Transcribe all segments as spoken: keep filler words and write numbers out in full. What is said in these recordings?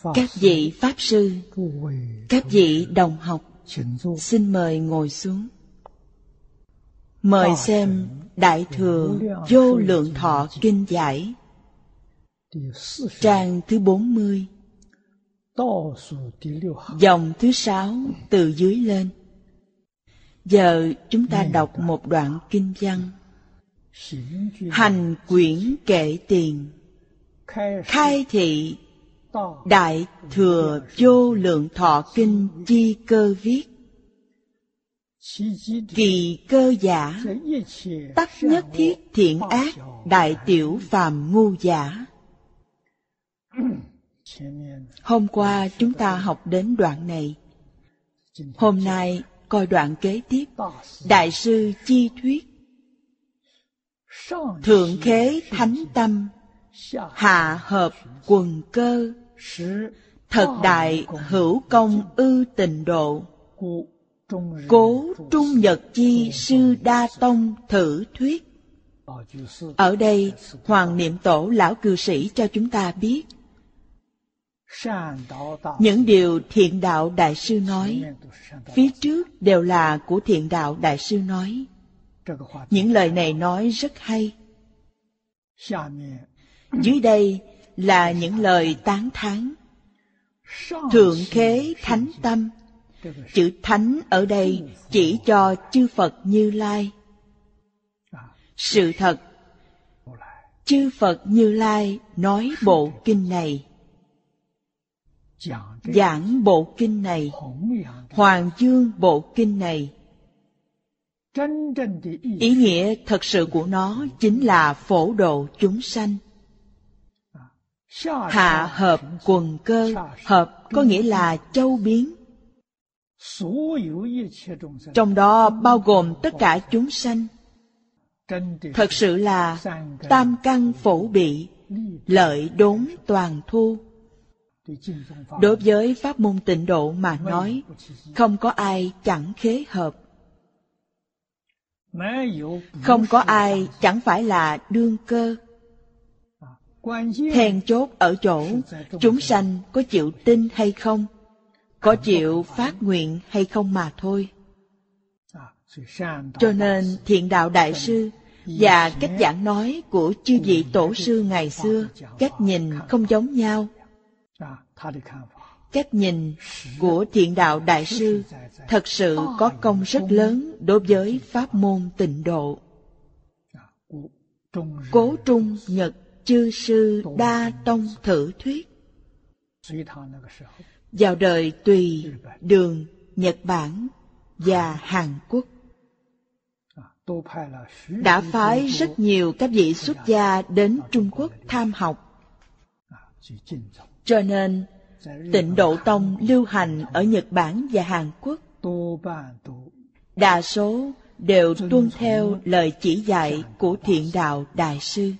Các vị Pháp Sư, các vị đồng học, xin mời ngồi xuống. Mời xem Đại Thừa Vô Lượng Thọ Kinh Giải, trang thứ bốn mươi, dòng thứ sáu từ dưới lên. Giờ chúng ta đọc một đoạn kinh văn. Hành quyển kệ tiền, khai thị Đại Thừa Vô Lượng Thọ Kinh chi cơ viết. Kỳ cơ giả, tắc nhất thiết thiện ác, đại tiểu phàm ngu giả. Hôm qua chúng ta học đến đoạn này. Hôm nay coi đoạn kế tiếp. Đại sư chi thuyết. Thượng khế thánh tâm, hạ hợp quần cơ, thật đại hữu công ư tịnh độ. Cố Trung Nhật Chi Sư Đa Tông thử thuyết. Ở đây Hoàng Niệm Tổ lão cư sĩ cho chúng ta biết những điều Thiện Đạo Đại Sư nói, phía trước đều là của Thiện Đạo Đại Sư nói. Những lời này nói rất hay. Dưới đây là những lời tán thán. Thượng khế thánh tâm. Chữ thánh ở đây chỉ cho chư Phật Như Lai. Sự thật, chư Phật Như Lai nói bộ kinh này, giảng bộ kinh này, hoàng dương bộ kinh này. Ý nghĩa thật sự của nó chính là phổ độ chúng sanh. Hạ hợp quần cơ, hợp có nghĩa là châu biến. Trong đó bao gồm tất cả chúng sanh. Thật sự là tam căn phổ bị, lợi đốn toàn thu. Đối với pháp môn tịnh độ mà nói, không có ai chẳng khế hợp. Không có ai chẳng phải là đương cơ. Then chốt ở chỗ chúng sanh có chịu tin hay không, có chịu phát nguyện hay không mà thôi. Cho nên Thiện Đạo Đại Sư và cách giảng nói của chư vị tổ sư ngày xưa, cách nhìn không giống nhau. Cách nhìn của Thiện Đạo Đại Sư thật sự có công rất lớn đối với pháp môn tịnh độ. Cố Trung Nhật Chư Sư Đa Tông thử thuyết. Vào đời Tùy, Đường, Nhật Bản và Hàn Quốc đã phái rất nhiều các vị xuất gia đến Trung Quốc tham học. Cho nên Tịnh Độ Tông lưu hành ở Nhật Bản và Hàn Quốc, đa số đều tuân theo lời chỉ dạy của Thiện Đạo Đại Sư.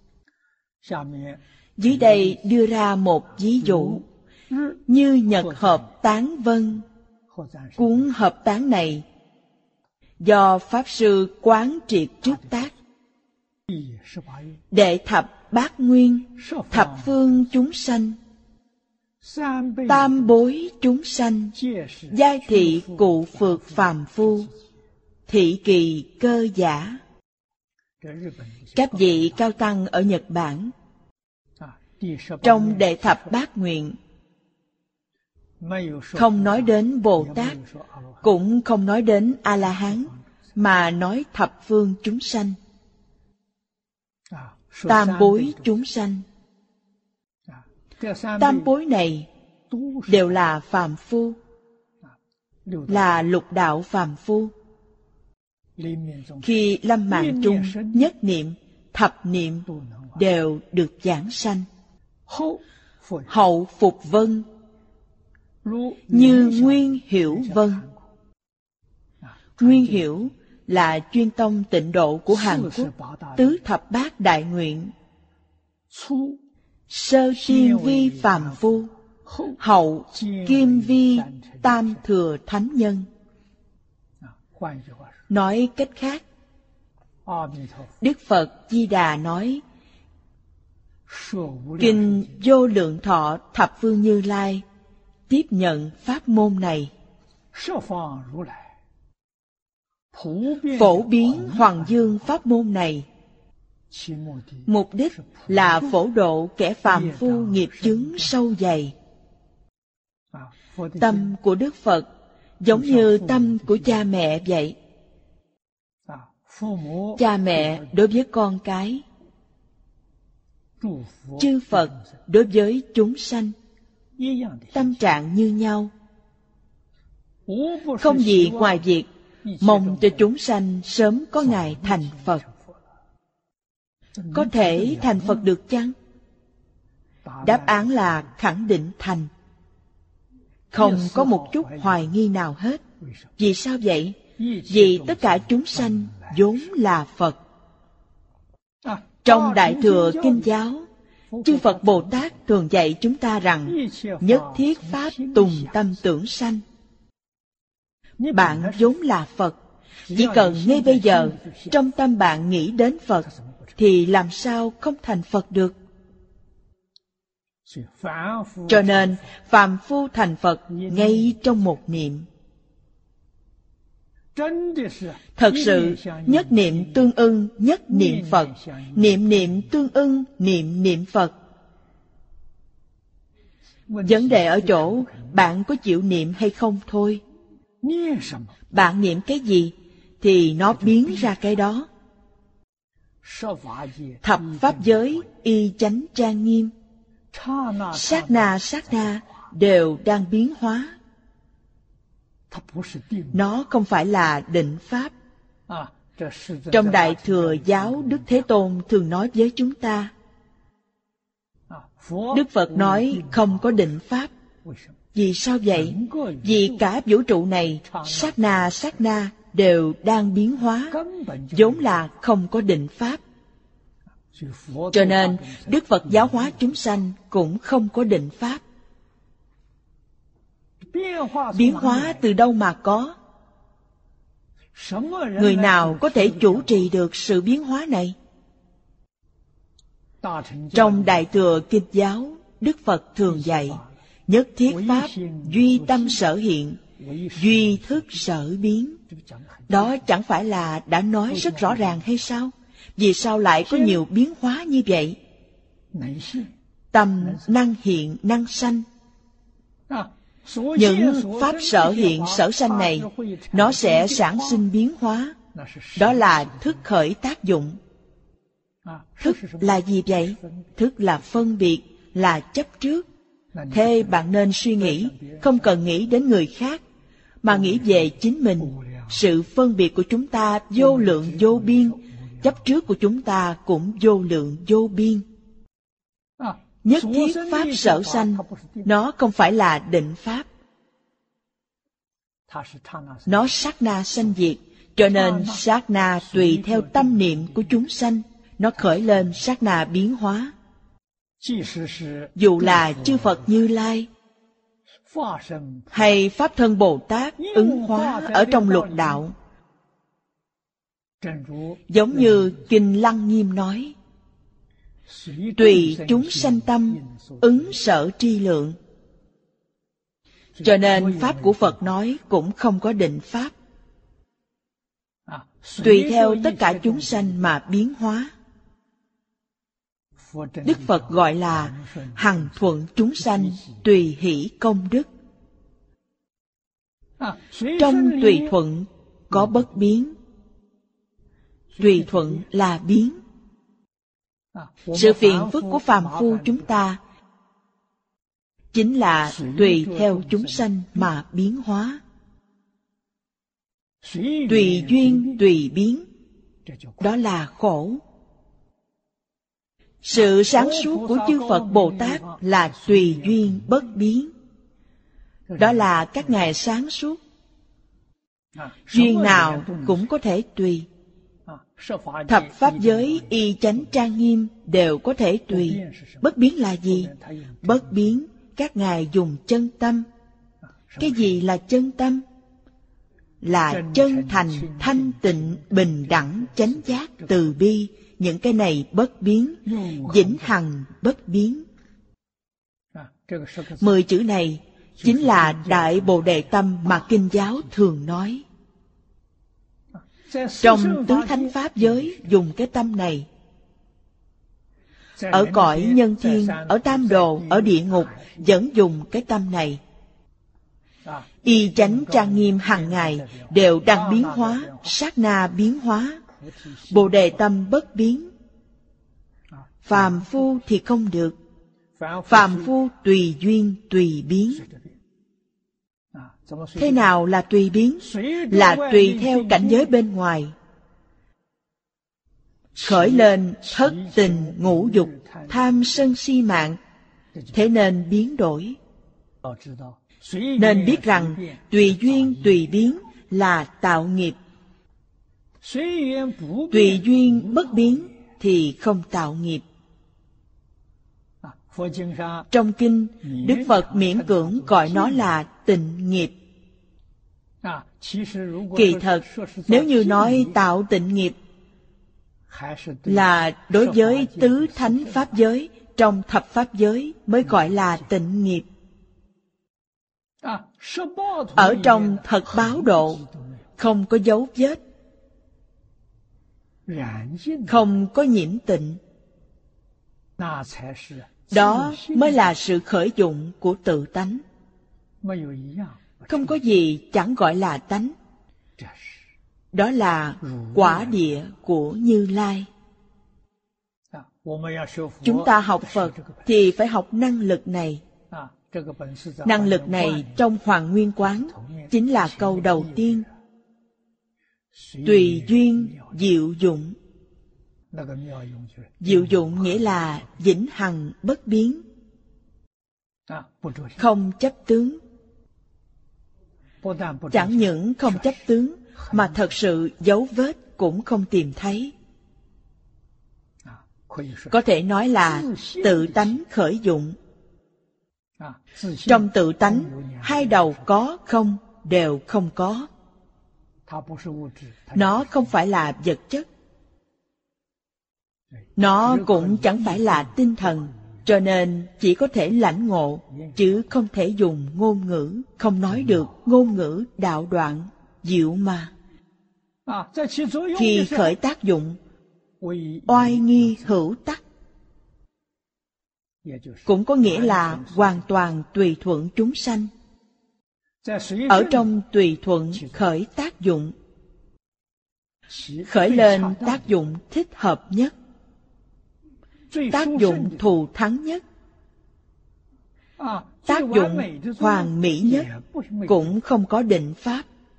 Dưới đây đưa ra một ví dụ. Như Nhật Hợp Tán Vân, cuốn hợp tán này do Pháp Sư Quán Triệt trước tác. Đệ thập bát nguyên, thập phương chúng sanh, tam bối chúng sanh, giai thị cụ phược phàm phu, thị kỳ cơ giả. Các vị cao tăng ở Nhật Bản, trong đệ thập bát nguyện, không nói đến Bồ Tát, cũng không nói đến A-la-hán, mà nói thập phương chúng sanh, tam bối chúng sanh. Tam bối này đều là phàm phu, là lục đạo phàm phu. Khi lâm mạng chung, nhất niệm, thập niệm đều được giảng sanh. Hậu phục vân, như Nguyên Hiểu Vân. Nguyên Hiểu là chuyên tông tịnh độ của Hàn Quốc, tứ thập bát đại nguyện. Sơ tiên vi phàm phu, hậu kim vi tam thừa thánh nhân. Nói cách khác, Đức Phật Di Đà nói, Kinh Vô Lượng Thọ Thập Phương Như Lai tiếp nhận pháp môn này. Phổ biến Hoằng Dương pháp môn này, mục đích là phổ độ kẻ phàm phu nghiệp chướng sâu dày. Tâm của Đức Phật giống như tâm của cha mẹ vậy. Cha mẹ đối với con cái, chư Phật đối với chúng sanh, tâm trạng như nhau. Không gì ngoài việc mong cho chúng sanh sớm có ngày thành Phật. Có thể thành Phật được chăng? Đáp án là khẳng định thành. Không có một chút hoài nghi nào hết. Vì sao vậy? Vì tất cả chúng sanh vốn là Phật. Trong Đại Thừa Kinh Giáo, chư Phật Bồ Tát thường dạy chúng ta rằng nhất thiết pháp tùng tâm tưởng sanh. Bạn vốn là Phật. Chỉ cần ngay bây giờ trong tâm bạn nghĩ đến Phật thì làm sao không thành Phật được? Cho nên phàm phu thành Phật ngay trong một niệm. Thật sự nhất niệm tương ưng nhất niệm Phật, niệm niệm tương ưng niệm niệm Phật. Vấn đề ở chỗ bạn có chịu niệm hay không thôi. Bạn niệm cái gì thì nó biến ra cái đó. Thập pháp giới y chánh trang nghiêm, sát na sát na đều đang biến hóa. Nó không phải là định pháp. Trong Đại Thừa Giáo, Đức Thế Tôn thường nói với chúng ta, Đức Phật nói không có định pháp. Vì sao vậy? Vì cả vũ trụ này, sát na sát na đều đang biến hóa, vốn là không có định pháp. Cho nên Đức Phật giáo hóa chúng sanh cũng không có định pháp. Biến hóa từ đâu mà có? Người nào có thể chủ trì được sự biến hóa này? Trong Đại Thừa Kinh Giáo, Đức Phật thường dạy nhất thiết pháp duy tâm sở hiện, duy thức sở biến. Đó chẳng phải là đã nói rất rõ ràng hay sao? Vì sao lại có nhiều biến hóa như vậy? Tâm năng hiện năng sanh. Những pháp sở hiện sở sanh này, nó sẽ sản sinh biến hóa. Đó là thức khởi tác dụng. Thức là gì vậy? Thức là phân biệt, là chấp trước. Thế bạn nên suy nghĩ, không cần nghĩ đến người khác, mà nghĩ về chính mình. Sự phân biệt của chúng ta vô lượng vô biên, chấp trước của chúng ta cũng vô lượng vô biên. Nhất thiết pháp sở sanh, nó không phải là định pháp. Nó sát na sanh diệt, cho nên sát na tùy theo tâm niệm của chúng sanh, nó khởi lên sát na biến hóa. Dù là chư Phật Như Lai hay Pháp Thân Bồ Tát ứng hóa ở trong lục đạo, giống như Kinh Lăng Nghiêm nói, tùy chúng sanh tâm ứng sở tri lượng. Cho nên pháp của Phật nói cũng không có định pháp, tùy theo tất cả chúng sanh mà biến hóa. Đức Phật gọi là hằng thuận chúng sanh tùy hỷ công đức. Trong tùy thuận có bất biến. Tùy thuận là biến. Sự phiền phức của phàm phu chúng ta chính là tùy theo chúng sanh mà biến hóa. Tùy duyên tùy biến, đó là khổ. Sự sáng suốt của chư Phật Bồ Tát là tùy duyên bất biến. Đó là các ngài sáng suốt. Duyên nào cũng có thể tùy. Thập pháp giới y chánh trang nghiêm đều có thể tùy. Bất biến là gì? Bất biến các ngài dùng chân tâm. Cái gì là chân tâm? Là chân thành, thanh tịnh, bình đẳng, chánh giác, từ bi, những cái này bất biến, vĩnh hằng bất biến. Mười chữ này chính là Đại Bồ Đề Tâm mà Kinh giáo thường nói. Trong tứ thánh pháp giới dùng cái tâm này. Ở cõi nhân thiên, ở tam đồ, ở địa ngục vẫn dùng cái tâm này. Y chánh trang nghiêm hàng ngày đều đang biến hóa, sát na biến hóa. Bồ Đề Tâm bất biến. Phàm phu thì không được. Phàm phu tùy duyên tùy biến. Thế nào là tùy biến? Là tùy theo cảnh giới bên ngoài. Khởi lên thất tình ngũ dục, tham sân si mạng, thế nên biến đổi. Nên biết rằng tùy duyên tùy biến là tạo nghiệp. Tùy duyên bất biến thì không tạo nghiệp. Trong kinh, Đức Phật miễn cưỡng gọi nó là tịnh nghiệp. Kỳ thật, nếu như nói tạo tịnh nghiệp là đối với tứ thánh pháp giới, trong thập pháp giới mới gọi là tịnh nghiệp. Ở trong thật báo độ, không có dấu vết, không có nhiễm tịnh. Đó mới là sự khởi dụng của tự tánh. Không có gì chẳng gọi là tánh. Đó là quả địa của Như Lai. Chúng ta học Phật thì phải học năng lực này. Năng lực này trong Hoàng Nguyên Quán chính là câu đầu tiên. Tùy duyên diệu dụng. Diệu dụng nghĩa là vĩnh hằng bất biến, không chấp tướng. Chẳng những không chấp tướng mà thật sự dấu vết cũng không tìm thấy. Có thể nói là tự tánh khởi dụng. Trong tự tánh, hai đầu có không đều không có. Nó không phải là vật chất. Nó cũng chẳng phải là tinh thần, cho nên chỉ có thể lãnh ngộ, chứ không thể dùng ngôn ngữ, không nói được ngôn ngữ đạo đoạn, diệu mà. Khi khởi tác dụng, oai nghi hữu tắc, cũng có nghĩa là hoàn toàn tùy thuận chúng sanh. Ở trong tùy thuận khởi tác dụng, khởi lên tác dụng thích hợp nhất, tác dụng thù thắng nhất, tác dụng hoàn mỹ nhất, cũng không có định pháp.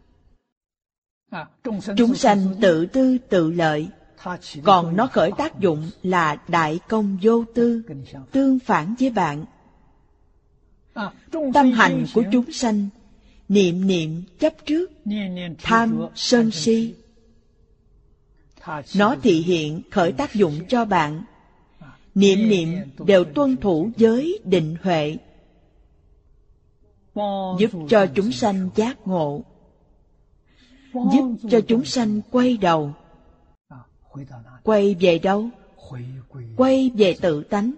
Chúng sanh tự tư tự lợi, còn nó khởi tác dụng là đại công vô tư, tương phản với bạn. Tâm hành của chúng sanh, niệm niệm chấp trước, tham sân si. Nó thị hiện khởi tác dụng cho bạn. Niệm niệm đều tuân thủ giới định huệ, giúp cho chúng sanh giác ngộ, giúp cho chúng sanh quay đầu. Quay về đâu? Quay về tự tánh,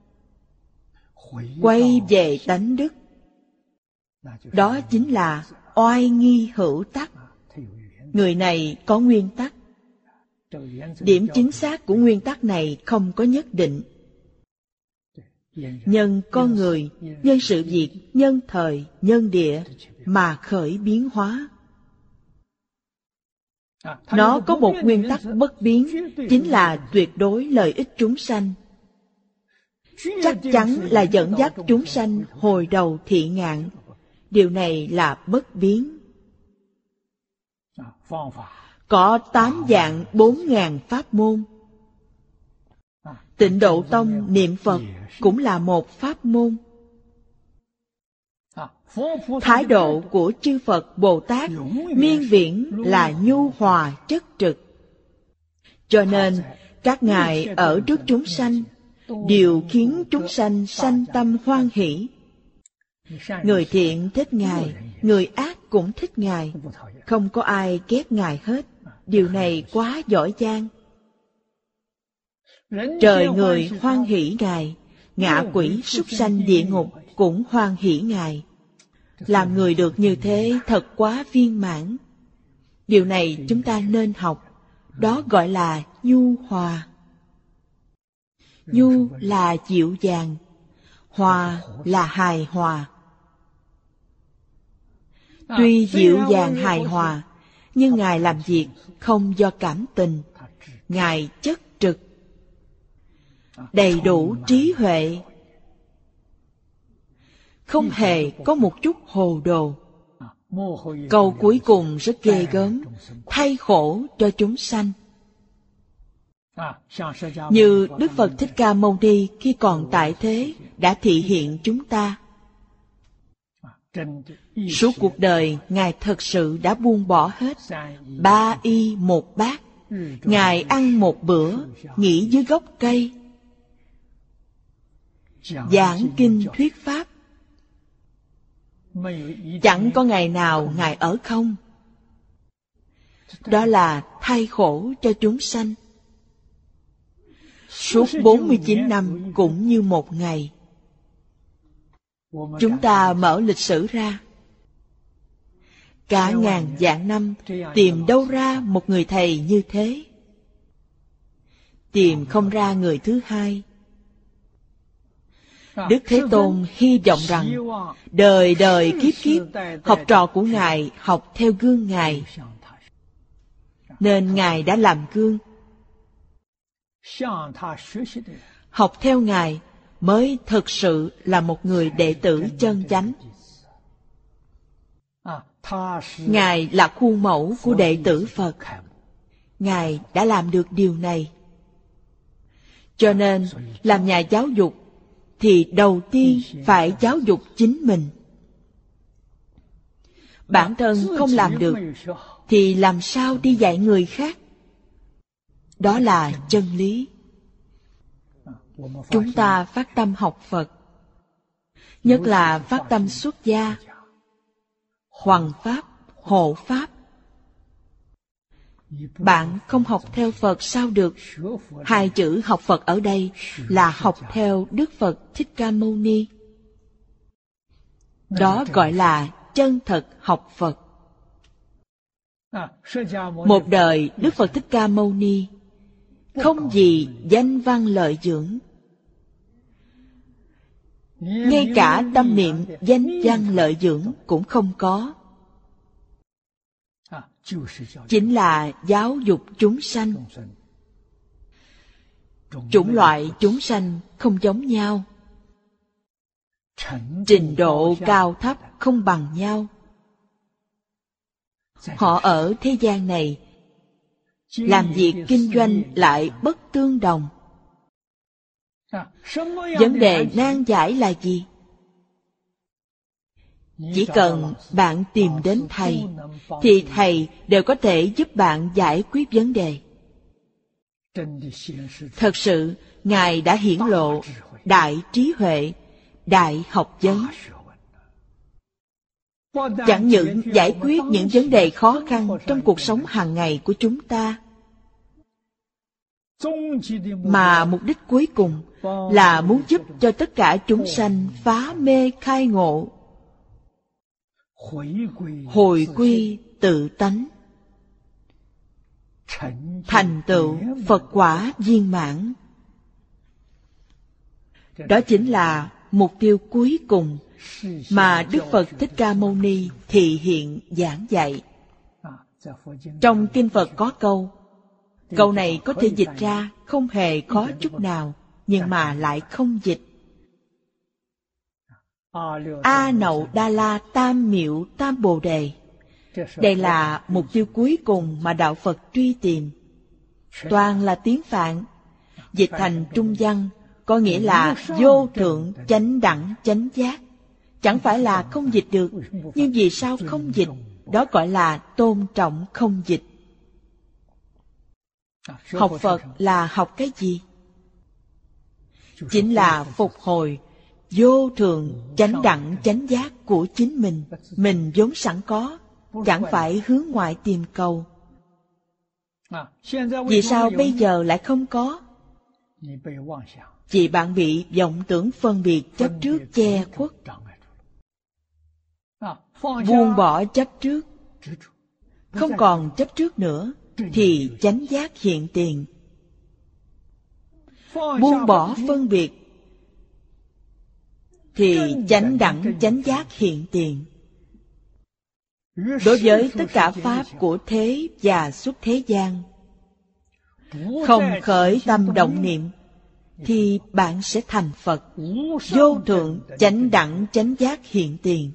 quay về tánh đức. Đó chính là oai nghi hữu tắc. Người này có nguyên tắc. Điểm chính xác của nguyên tắc này không có nhất định. Nhân con người, nhân sự việc, nhân thời, nhân địa mà khởi biến hóa. Nó có một nguyên tắc bất biến, chính là tuyệt đối lợi ích chúng sanh. Chắc chắn là dẫn dắt chúng sanh hồi đầu thị ngạn. Điều này là bất biến. Có tám vạn bốn ngàn pháp môn. Tịnh Độ Tông niệm Phật cũng là một pháp môn. Thái độ của chư Phật Bồ Tát miên viễn là nhu hòa chất trực. Cho nên các ngài ở trước chúng sanh đều khiến chúng sanh sanh tâm hoan hỷ. Người thiện thích ngài, người ác cũng thích ngài, không có ai ghét ngài hết. Điều này quá giỏi giang. Trời người hoan hỷ Ngài, ngạ quỷ súc sanh địa ngục cũng hoan hỷ Ngài. Làm người được như thế thật quá viên mãn. Điều này chúng ta nên học, đó gọi là nhu hòa. Nhu là dịu dàng, hòa là hài hòa. Tuy dịu dàng hài hòa, nhưng Ngài làm việc không do cảm tình. Ngài chất trực, đầy đủ trí huệ, không hề có một chút hồ đồ. Câu cuối cùng rất ghê gớm, thay khổ cho chúng sanh. Như Đức Phật Thích Ca Mâu Ni khi còn tại thế đã thị hiện chúng ta. Suốt cuộc đời, Ngài thật sự đã buông bỏ hết. Ba y một bát, Ngài ăn một bữa, nghỉ dưới gốc cây. Giảng kinh thuyết pháp, chẳng có ngày nào Ngài ở không. Đó là thay khổ cho chúng sanh. Suốt bốn mươi chín năm cũng như một ngày. Chúng ta mở lịch sử ra, cả ngàn vạn năm tìm đâu ra một người thầy như thế. Tìm không ra người thứ hai. Đức Thế Tôn hy vọng rằng đời đời kiếp kiếp học trò của Ngài học theo gương Ngài, nên Ngài đã làm gương. Học theo Ngài mới thực sự là một người đệ tử chân chánh. Ngài là khuôn mẫu của đệ tử Phật. Ngài đã làm được điều này. Cho nên, làm nhà giáo dục thì đầu tiên phải giáo dục chính mình. Bản thân không làm được thì làm sao đi dạy người khác? Đó là chân lý. Chúng ta phát tâm học Phật, nhất là phát tâm xuất gia, hoằng pháp, hộ pháp. Bạn không học theo Phật sao được? Hai chữ học Phật ở đây là học theo Đức Phật Thích Ca Mâu Ni. Đó gọi là chân thật học Phật. Một đời Đức Phật Thích Ca Mâu Ni không gì danh văn lợi dưỡng, ngay cả tâm niệm danh văn lợi dưỡng cũng không có. Chính là giáo dục chúng sanh. Chủng loại chúng sanh không giống nhau, trình độ cao thấp không bằng nhau. Họ ở thế gian này làm việc kinh doanh lại bất tương đồng. Vấn đề nan giải là gì? Chỉ cần bạn tìm đến Thầy, thì Thầy đều có thể giúp bạn giải quyết vấn đề. Thật sự, Ngài đã hiển lộ đại trí huệ, đại học vấn. Chẳng những giải quyết những vấn đề khó khăn trong cuộc sống hàng ngày của chúng ta, mà mục đích cuối cùng là muốn giúp cho tất cả chúng sanh phá mê khai ngộ, hồi quy tự tánh, thành tựu Phật quả viên mãn. Đó chính là mục tiêu cuối cùng mà Đức Phật Thích Ca Mâu Ni thị hiện giảng dạy. Trong kinh Phật có câu, câu này có thể dịch ra không hề khó chút nào, nhưng mà lại không dịch. A Nậu Đa La Tam Miệu Tam Bồ Đề. Đây là mục tiêu cuối cùng mà Đạo Phật truy tìm. Toàn là tiếng Phạn, dịch thành Trung văn, có nghĩa là vô thượng chánh đẳng chánh giác. Chẳng phải là không dịch được, nhưng vì sao không dịch? Đó gọi là tôn trọng không dịch. Học Phật là học cái gì? Chính là phục hồi vô thượng chánh đẳng chánh giác của chính mình. Mình vốn sẵn có, chẳng phải hướng ngoại tìm cầu. Vì sao bây giờ lại không có? vì bạn bị vọng tưởng phân biệt chấp trước che khuất. Buông bỏ chấp trước, không còn chấp trước nữa, thì chánh giác hiện tiền. Buông bỏ phân biệt, thì chánh đẳng chánh giác hiện tiền. Đối với tất cả pháp của thế và xuất thế gian, không khởi tâm động niệm, thì bạn sẽ thành Phật. Vô thượng chánh đẳng chánh giác hiện tiền.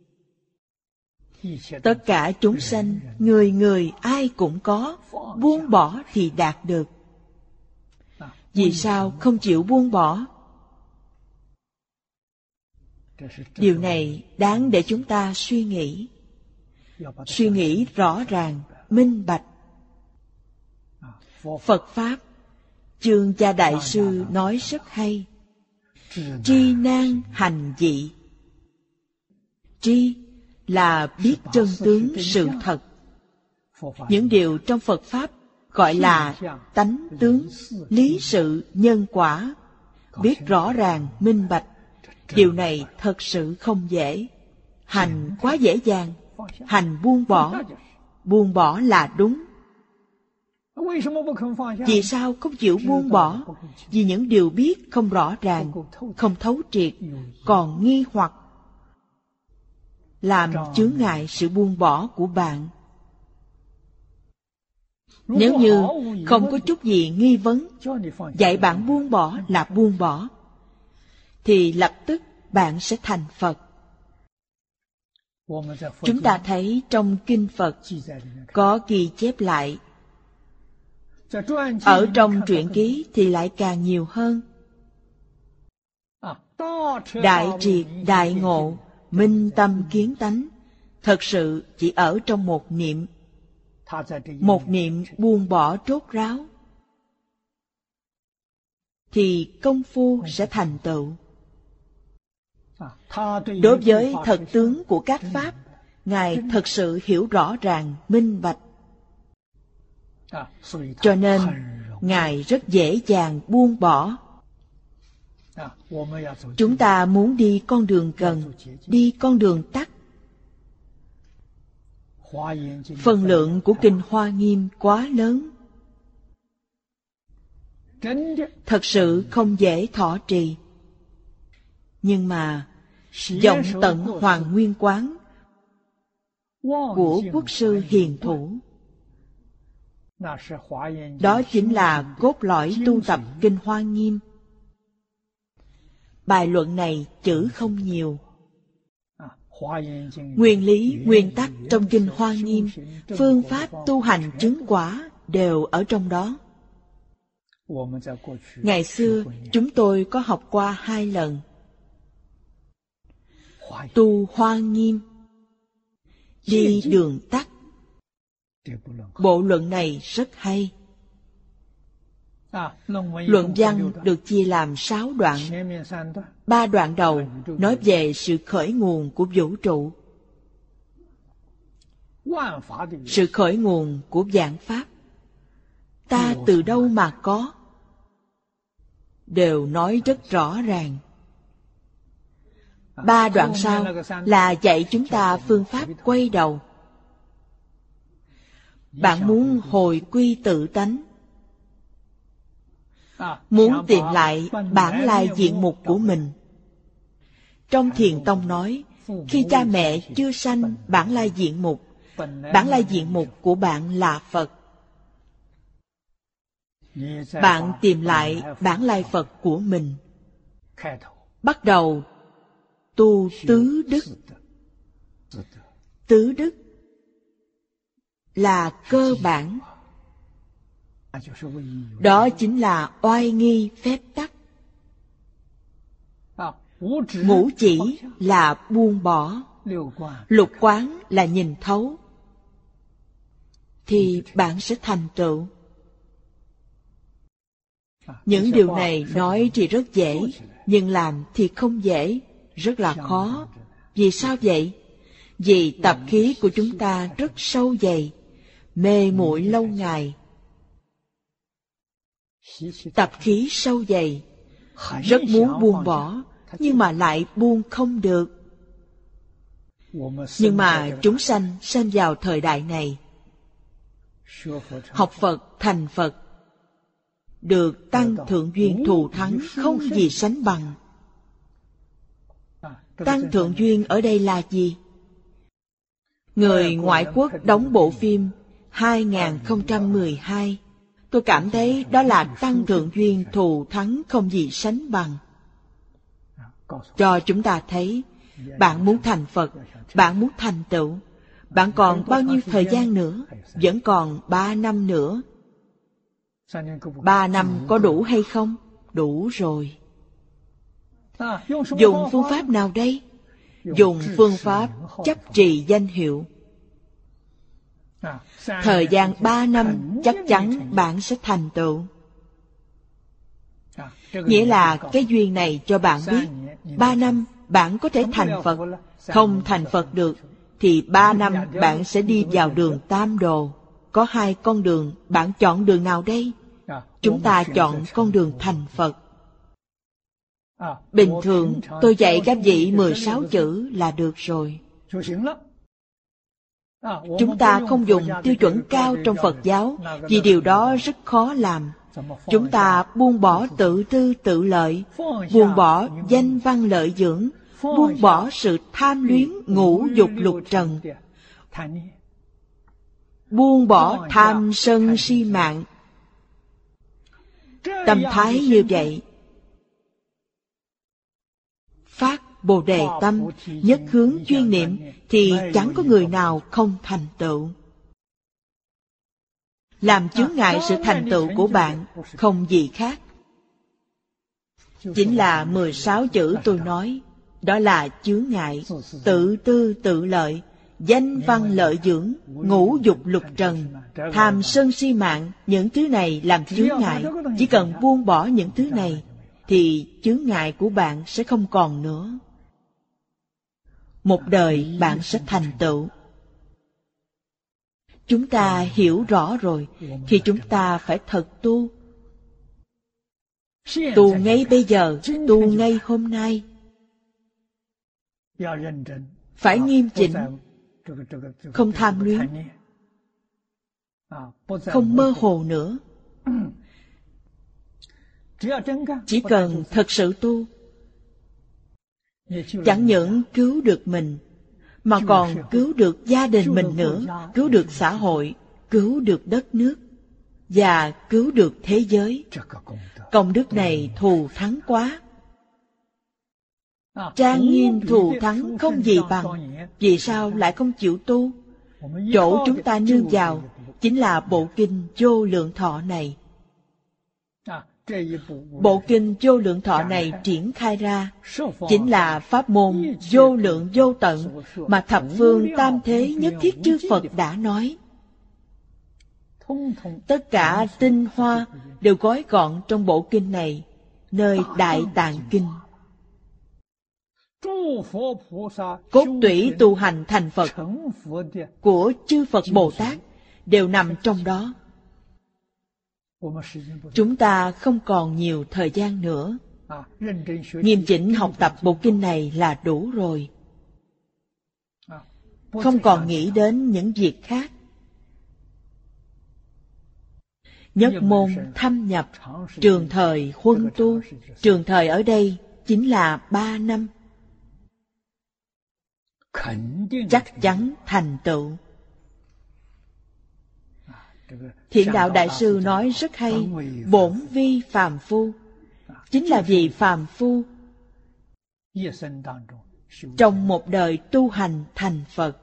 Tất cả chúng sanh, người người ai cũng có, buông bỏ thì đạt được. Vì sao không chịu buông bỏ? Điều này đáng để chúng ta suy nghĩ. Suy nghĩ rõ ràng, minh bạch. Phật Pháp, Chương Gia Đại Sư nói rất hay. Tri nan hành dị. Tri là biết chân tướng sự thật. Những điều trong Phật Pháp gọi là tánh tướng, lý sự, nhân quả. Biết rõ ràng, minh bạch. Điều này thật sự không dễ. Hành quá dễ dàng. Hành buông bỏ. Buông bỏ là đúng. Vì sao không chịu buông bỏ? Vì những điều biết không rõ ràng, không thấu triệt, còn nghi hoặc, làm chướng ngại sự buông bỏ của bạn. Nếu như không có chút gì nghi vấn, dạy bạn buông bỏ là buông bỏ, thì lập tức bạn sẽ thành Phật. Chúng ta thấy trong Kinh Phật có ghi chép lại. Ở trong truyện ký thì lại càng nhiều hơn. Đại triệt, đại ngộ, minh tâm kiến tánh, thật sự chỉ ở trong một niệm. Một niệm buông bỏ rốt ráo, thì công phu sẽ thành tựu. Đối với thật tướng của các pháp, Ngài thật sự hiểu rõ ràng, minh bạch. Cho nên, Ngài rất dễ dàng buông bỏ. Chúng ta muốn đi con đường gần, đi con đường tắt. Phần lượng của Kinh Hoa Nghiêm quá lớn. Thật sự không dễ thọ trì. Nhưng mà, vọng tận Hoàng Nguyên Quán của Quốc sư Hiền Thủ, đó chính là cốt lõi tu tập Kinh Hoa Nghiêm. Bài luận này chữ không nhiều. Nguyên lý, nguyên tắc trong Kinh Hoa Nghiêm, phương pháp tu hành chứng quả đều ở trong đó. Ngày xưa, chúng tôi có học qua hai lần. Tu Hoa Nghiêm, đi đường tắt. Bộ luận này rất hay. Luận văn được chia làm sáu đoạn. Ba đoạn đầu nói về sự khởi nguồn của vũ trụ, sự khởi nguồn của vạn pháp. Ta từ đâu mà có? Đều nói rất rõ ràng. Ba đoạn sau là dạy chúng ta phương pháp quay đầu. Bạn muốn hồi quy tự tánh, muốn tìm lại bản lai diện mục của mình. Trong Thiền Tông nói, khi cha mẹ chưa sanh bản lai diện mục, bản lai diện mục của bạn là Phật. Bạn tìm lại bản lai Phật của mình. Bắt đầu tu tứ đức. Tứ đức là cơ bản. Đó chính là oai nghi phép tắc. Ngũ chỉ là buông bỏ. Lục quán là nhìn thấu. Thì bạn sẽ thành tựu. Những điều này nói thì rất dễ, nhưng làm thì không dễ, rất là khó. Vì sao vậy? Vì tập khí của chúng ta rất sâu dày, mê muội lâu ngày. tập khí sâu dày, rất muốn buông bỏ, nhưng mà lại buông không được. Nhưng mà chúng sanh sanh vào thời đại này, học Phật thành Phật, được tăng thượng duyên thù thắng không gì sánh bằng. Tăng thượng duyên ở đây là gì? Người ngoại quốc đóng bộ phim hai không một hai, tôi cảm thấy đó là tăng thượng duyên thù thắng không gì sánh bằng. Cho chúng ta thấy, bạn muốn thành Phật, bạn muốn thành tựu, bạn còn bao nhiêu thời gian nữa? Vẫn còn ba năm nữa. Ba năm có đủ hay không? Đủ rồi. Dùng phương pháp nào đây? Dùng phương pháp chấp trì danh hiệu. Thời gian ba năm chắc chắn bạn sẽ thành tựu. Nghĩa là cái duyên này cho bạn biết, ba năm bạn có thể thành Phật. Không thành Phật được, thì ba năm bạn sẽ đi vào đường tam đồ. Có hai con đường, bạn chọn đường nào đây? Chúng ta chọn con đường thành Phật. Bình thường tôi dạy các vị mười sáu chữ là được rồi. Chúng ta không dùng tiêu chuẩn cao trong Phật giáo, vì điều đó rất khó làm. Chúng ta buông bỏ tự tư tự lợi, buông bỏ danh văn lợi dưỡng, buông bỏ sự tham luyến ngũ dục lục trần, buông bỏ tham sân si mạng. Tâm thái như vậy, phát Bồ Đề tâm, nhất hướng chuyên niệm, thì chẳng có người nào không thành tựu. Làm chướng ngại sự thành tựu của bạn không gì khác, chính là mười sáu chữ tôi nói. Đó là chướng ngại, tự tư tự lợi, danh văn lợi dưỡng, ngũ dục lục trần, tham sân si mạng. Những thứ này làm chướng ngại. Chỉ cần buông bỏ những thứ này, thì chướng ngại của bạn sẽ không còn nữa. Một đời bạn sẽ thành tựu. Chúng ta hiểu rõ rồi, thì chúng ta phải thật tu. Tu ngay bây giờ, tu ngay hôm nay. Phải nghiêm chỉnh, không tham luyến, không mơ hồ nữa. Chỉ cần thật sự tu, chẳng những cứu được mình, mà còn cứu được gia đình mình nữa, cứu được xã hội, cứu được đất nước, và cứu được thế giới. Công đức này thù thắng quá, trang nghiêm thù thắng không gì bằng. Vì sao lại không chịu tu? Chỗ chúng ta nương vào chính là bộ kinh Vô Lượng Thọ này. Bộ kinh Vô Lượng Thọ này triển khai ra chính là pháp môn vô lượng vô tận mà thập phương tam thế nhất thiết chư Phật đã nói. Tất cả tinh hoa đều gói gọn trong bộ kinh này, nơi Đại Tạng Kinh. Cốt tủy tu hành thành Phật của chư Phật Bồ Tát đều nằm trong đó. Chúng ta không còn nhiều thời gian nữa. Nghiêm chỉnh học tập bộ kinh này là đủ rồi. Không còn nghĩ đến những việc khác. Nhất môn thâm nhập, trường thời huân tu. Trường thời ở đây chính là ba năm. Chắc chắn thành tựu. Thiện Đạo Đại Sư nói rất hay, bổn vi phàm phu, chính là vì phàm phu trong một đời tu hành thành Phật.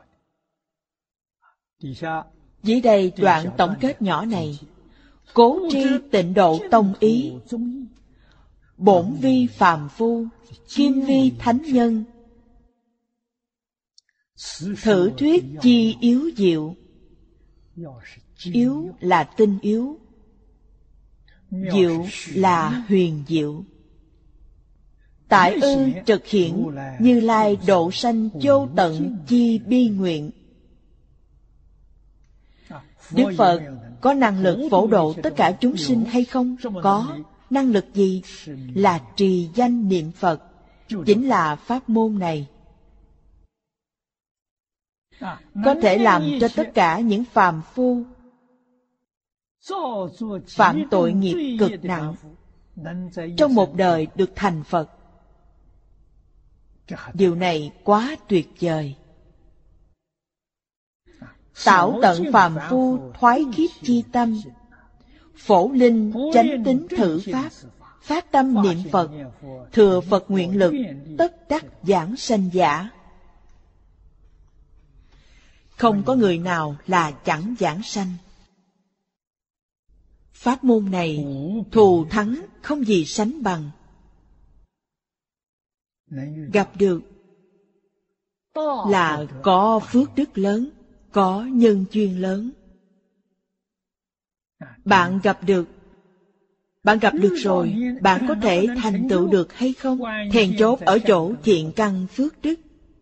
Dưới đây đoạn tổng kết nhỏ này: cố tri tịnh độ tông ý, bổn vi phàm phu, kim vi thánh nhân, thử thuyết chi yếu diệu. Yếu là tinh yếu, diệu là huyền diệu. Tại ư trực hiện, Như Lai độ sanh vô tận chi bi nguyện. Đức Phật có năng lực phổ độ tất cả chúng sinh hay không? Có. Năng lực gì? Là trì danh niệm Phật, chính là pháp môn này. Có thể làm cho tất cả những phàm phu phạm tội nghiệp cực nặng trong một đời được thành Phật. Điều này quá tuyệt vời. Tạo tận phàm phu thoái khiết chi tâm, phổ linh chánh tín thử pháp, phát tâm niệm Phật, thừa Phật nguyện lực, tất đắc giảng sanh giả. Không có người nào là chẳng giảng sanh. Pháp môn này thù thắng không gì sánh bằng. Gặp được là có phước đức lớn, có nhân duyên lớn. Bạn gặp được, bạn gặp được rồi, bạn có thể thành tựu được hay không? Then chốt ở chỗ thiện căn phước đức.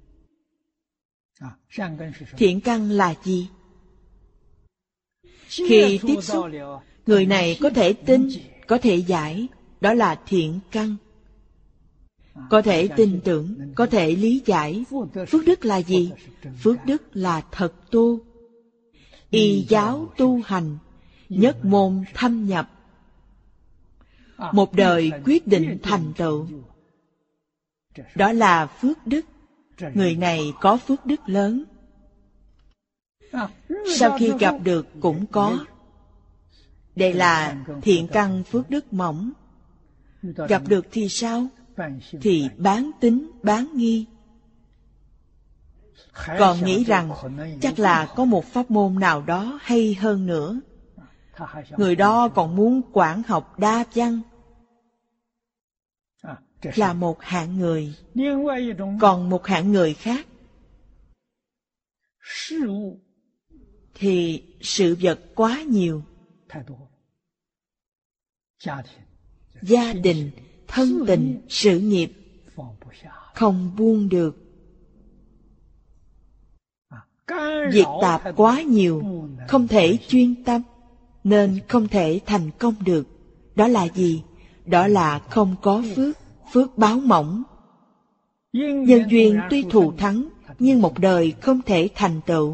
Thiện căn là gì? Khi tiếp xúc, người này có thể tin, có thể giải, đó là thiện căn. Có thể tin tưởng, có thể lý giải. Phước đức là gì? Phước đức là thật tu. Y giáo tu hành, nhất môn thâm nhập. Một đời quyết định thành tựu. Đó là phước đức. Người này có phước đức lớn. Sau khi gặp được cũng có. Đây là thiện căn phước đức mỏng. Gặp được thì sao? Thì bán tín, bán nghi. Còn nghĩ rằng chắc là có một pháp môn nào đó hay hơn nữa. Người đó còn muốn quản học đa văn. Là một hạng người. Còn một hạng người khác thì sự vật quá nhiều. Gia đình, thân tình, sự nghiệp không buông được. Việc tạp quá nhiều, không thể chuyên tâm, nên không thể thành công được. Đó là gì? Đó là không có phước, phước báo mỏng. Nhân duyên tuy thù thắng, nhưng một đời không thể thành tựu.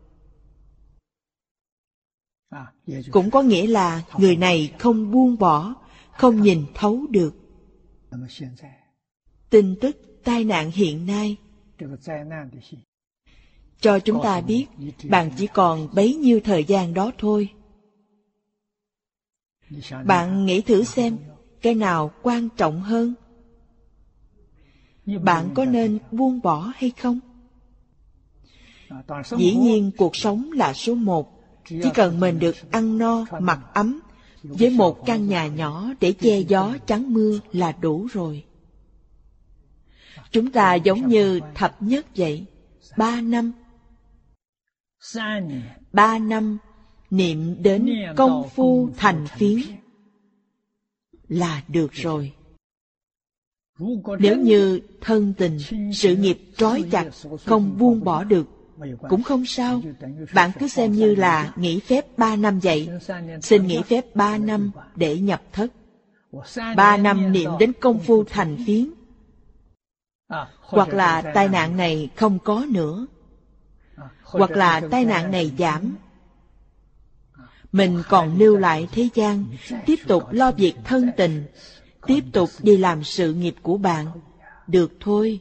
Cũng có nghĩa là người này không buông bỏ, không nhìn thấu được. Tin tức tai nạn hiện nay cho chúng ta biết bạn chỉ còn bấy nhiêu thời gian đó thôi. Bạn nghĩ thử xem, cái nào quan trọng hơn? Bạn có nên buông bỏ hay không? Dĩ nhiên cuộc sống là số một. Chỉ cần mình được ăn no, mặc ấm, với một căn nhà nhỏ để che gió chắn mưa là đủ rồi. Chúng ta giống như thập nhất vậy. Ba năm. Ba năm niệm đến công phu thành phiến là được rồi. Nếu như thân tình, sự nghiệp trói chặt, không buông bỏ được, cũng không sao. Bạn cứ xem như là nghỉ phép ba năm vậy. Xin nghỉ phép ba năm để nhập thất. Ba năm niệm đến công phu thành phiến. Hoặc là tai nạn này không có nữa. Hoặc là tai nạn này giảm. Mình còn lưu lại thế gian, tiếp tục lo việc thân tình, tiếp tục đi làm sự nghiệp của bạn. Được thôi.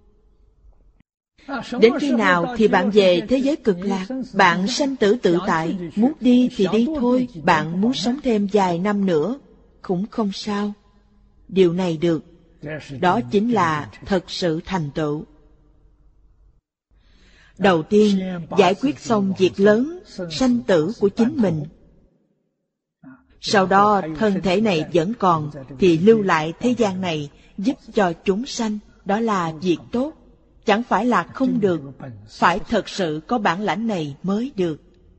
Đến khi nào thì bạn về thế giới cực lạc? Bạn sanh tử tự tại, muốn đi thì đi thôi. Bạn muốn sống thêm vài năm nữa cũng không sao. Điều này được. Đó chính là thật sự thành tựu. Đầu tiên, giải quyết xong việc lớn, sanh tử của chính mình. Sau đó, thân thể này vẫn còn, thì lưu lại thế gian này, giúp cho chúng sanh. Đó là việc tốt. Chẳng phải là không được, phải thật sự có bản lãnh này mới được.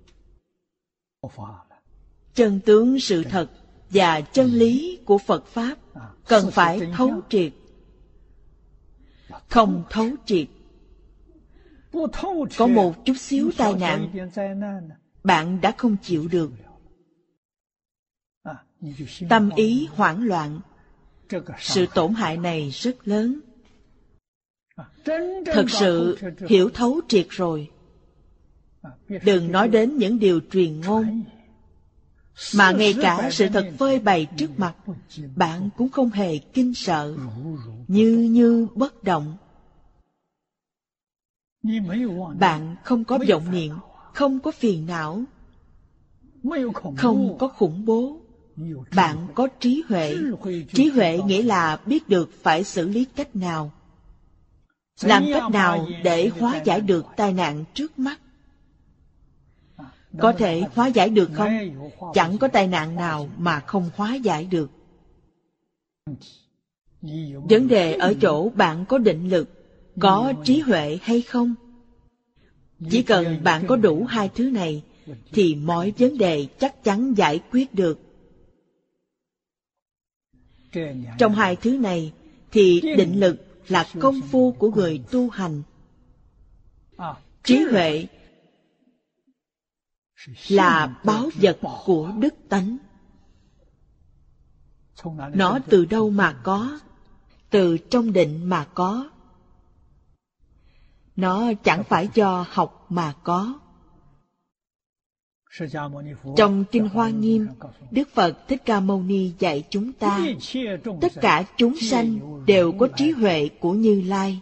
Chân tướng sự thật và chân lý của Phật Pháp cần phải thấu triệt. Không thấu triệt, có một chút xíu tai nạn bạn đã không chịu được. Tâm ý hoảng loạn, sự tổn hại này rất lớn. Thật sự hiểu thấu triệt rồi, đừng nói đến những điều truyền ngôn, mà ngay cả sự thật phơi bày trước mặt, bạn cũng không hề kinh sợ, như như bất động. Bạn không có vọng niệm, không có phiền não, không có khủng bố. Bạn có trí huệ. Trí huệ nghĩa là biết được phải xử lý cách nào, làm cách nào để hóa giải được tai nạn trước mắt. Có thể hóa giải được không? Chẳng có tai nạn nào mà không hóa giải được. Vấn đề ở chỗ bạn có định lực, có trí huệ hay không. Chỉ cần bạn có đủ hai thứ này, thì mọi vấn đề chắc chắn giải quyết được. Trong hai thứ này, thì định lực là công phu của người tu hành. Trí huệ là báu vật của đức tánh. Nó từ đâu mà có? Từ trong định mà có. Nó chẳng phải do học mà có. Trong Kinh Hoa Nghiêm, Đức Phật Thích Ca Mâu Ni dạy chúng ta, tất cả chúng sanh đều có trí huệ của Như Lai.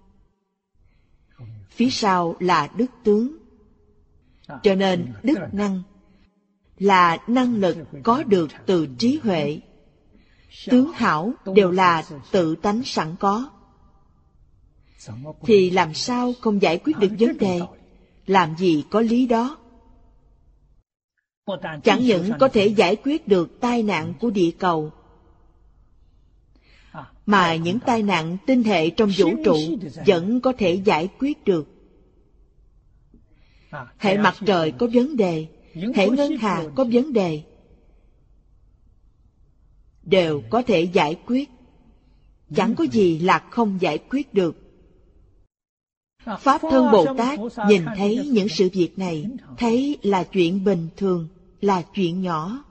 Phía sau là đức tướng. Cho nên đức năng là năng lực có được từ trí huệ. Tướng hảo đều là tự tánh sẵn có. Thì làm sao không giải quyết được vấn đề? Làm gì có lý đó? Chẳng những có thể giải quyết được tai nạn của địa cầu, mà những tai nạn tinh hệ trong vũ trụ vẫn có thể giải quyết được. Hệ mặt trời có vấn đề, hệ ngân hà có vấn đề, đều có thể giải quyết. Chẳng có gì là không giải quyết được. Pháp Thân Bồ Tát nhìn thấy những sự việc này, thấy là chuyện bình thường, là chuyện nhỏ.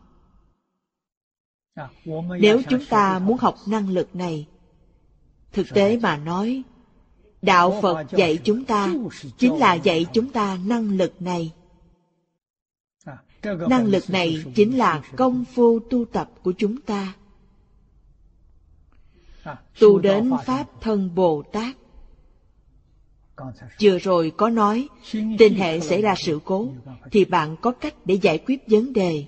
Nếu chúng ta muốn học năng lực này, thực tế mà nói, Đạo Phật dạy chúng ta chính là dạy chúng ta năng lực này. Năng lực này chính là công phu tu tập của chúng ta. Tu đến Pháp Thân Bồ Tát. Vừa rồi có nói, tình hệ xảy ra sự cố, thì bạn có cách để giải quyết vấn đề.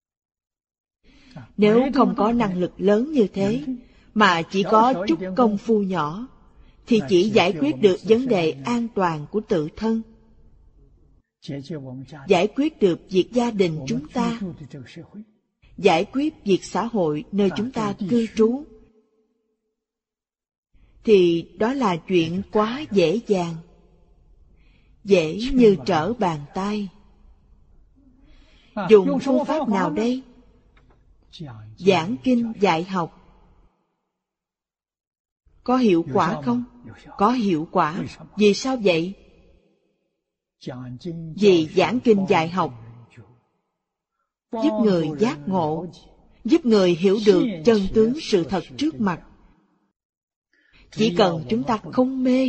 Nếu không có năng lực lớn như thế, mà chỉ có chút công phu nhỏ, thì chỉ giải quyết được vấn đề an toàn của tự thân, giải quyết được việc gia đình chúng ta, giải quyết việc xã hội nơi chúng ta cư trú, thì đó là chuyện quá dễ dàng, dễ như trở bàn tay. Dùng phương pháp nào đây? Giảng kinh dạy học. Có hiệu quả không? Có hiệu quả. Vì sao vậy? Vì giảng kinh dạy học giúp người giác ngộ, giúp người hiểu được chân tướng sự thật trước mặt. Chỉ cần chúng ta không mê,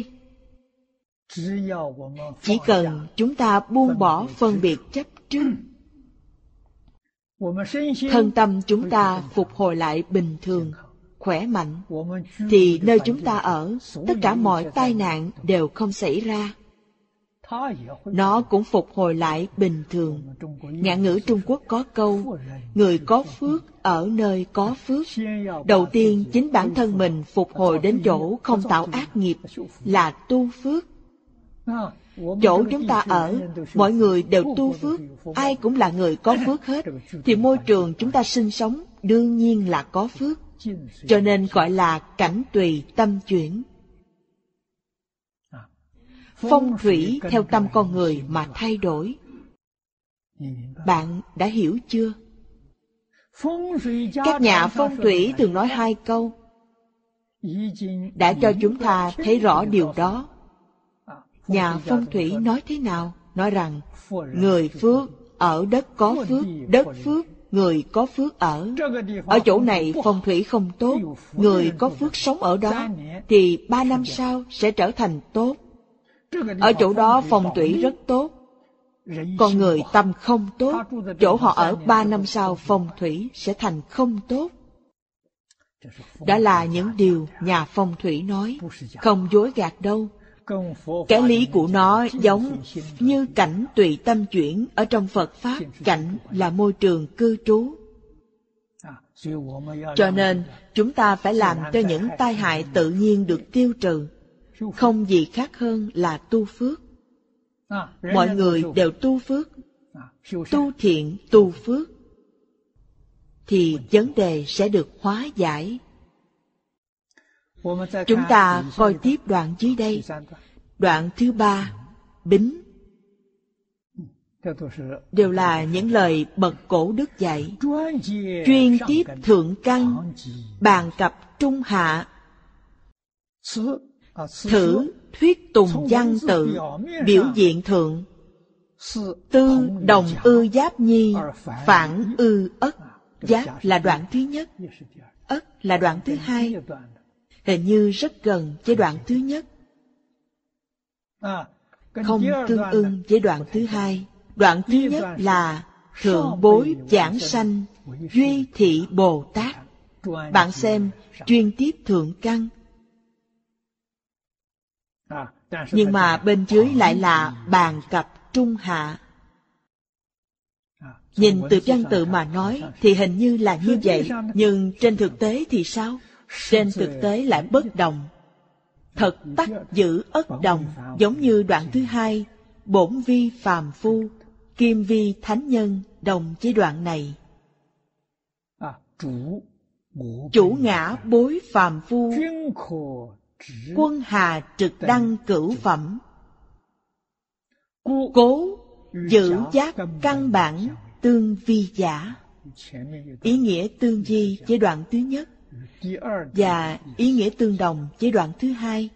chỉ cần chúng ta buông bỏ phân biệt chấp trước, thân tâm chúng ta phục hồi lại bình thường, khỏe mạnh, thì nơi chúng ta ở, tất cả mọi tai nạn đều không xảy ra. Nó cũng phục hồi lại bình thường. Ngạn ngữ Trung Quốc có câu, người có phước ở nơi có phước. Đầu tiên, chính bản thân mình phục hồi đến chỗ không tạo ác nghiệp là tu phước. Chỗ chúng ta ở, mọi người đều tu phước, ai cũng là người có phước hết, thì môi trường chúng ta sinh sống đương nhiên là có phước. Cho nên gọi là cảnh tùy tâm chuyển. Phong thủy theo tâm con người mà thay đổi. Bạn đã hiểu chưa? Các nhà phong thủy thường nói hai câu, đã cho chúng ta thấy rõ điều đó. Nhà phong thủy nói thế nào? Nói rằng người phước ở đất có phước, đất phước, người có phước ở. Ở chỗ này phong thủy không tốt, người có phước sống ở đó, thì ba năm sau sẽ trở thành tốt. Ở chỗ đó phong thủy rất tốt, con người tâm không tốt, chỗ họ ở ba năm sau phong thủy sẽ thành không tốt. Đó là những điều nhà phong thủy nói, không dối gạt đâu. Cái lý của nó giống như cảnh tùy tâm chuyển ở trong Phật Pháp, cảnh là môi trường cư trú. Cho nên chúng ta phải làm cho những tai hại tự nhiên được tiêu trừ, không gì khác hơn là tu phước. Mọi người đều tu phước, tu thiện, tu phước, thì vấn đề sẽ được hóa giải. Chúng ta coi tiếp đoạn dưới đây. Đoạn thứ ba, Bính, đều là những lời bậc cổ đức dạy. Chuyên tiếp thượng căn, bàn cập trung hạ. Thử thuyết tùng văn tự, biểu diện thượng. Tư đồng ư giáp nhi, phản ư ất. Giáp là đoạn thứ nhất, ất là đoạn thứ hai. Hình như rất gần với đoạn thứ nhất, không tương ưng với đoạn thứ hai. Đoạn thứ nhất là thượng bối giảng sanh, duy thị Bồ Tát. Bạn xem, chuyên tiếp thượng căn. Nhưng mà bên dưới lại là bàn cập trung hạ. Nhìn từ văn tự mà nói thì hình như là như vậy, nhưng trên thực tế thì sao? Trên thực tế lại bất đồng. Thật tắc giữ ất đồng, giống như đoạn thứ hai, bổn vi phàm phu, kim vi thánh nhân, đồng với đoạn này. Chủ ngã bối phàm phu, quân hà trực đăng cửu phẩm. Cố giữ giác căn bản tương vi giả. Ý nghĩa tương vi với đoạn thứ nhất, và ý nghĩa tương đồng với đoạn thứ hai.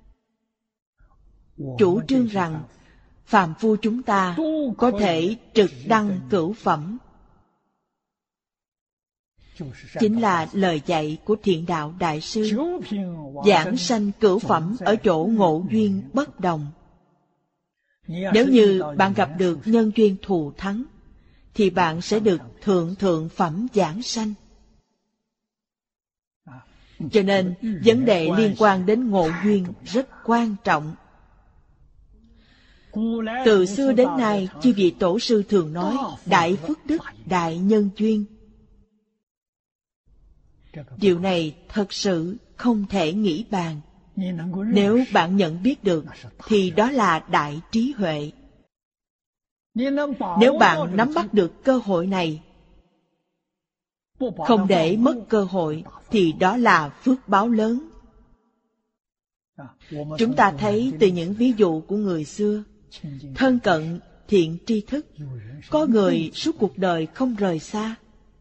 Chủ trương rằng phàm phu chúng ta có thể trực đăng cửu phẩm, chính là lời dạy của Thiện Đạo Đại Sư. Giảng sanh cửu phẩm ở chỗ ngộ duyên bất đồng. Nếu như bạn gặp được nhân duyên thù thắng, thì bạn sẽ được thượng thượng phẩm giảng sanh. Cho nên vấn đề liên quan đến ngộ duyên rất quan trọng. Từ xưa đến nay, chư vị tổ sư thường nói đại phước đức, đại nhân duyên. Điều này thật sự không thể nghĩ bàn. Nếu bạn nhận biết được, thì đó là đại trí huệ. Nếu bạn nắm bắt được cơ hội này, không để mất cơ hội, thì đó là phước báo lớn. Chúng ta thấy từ những ví dụ của người xưa, thân cận thiện tri thức, có người suốt cuộc đời không rời xa.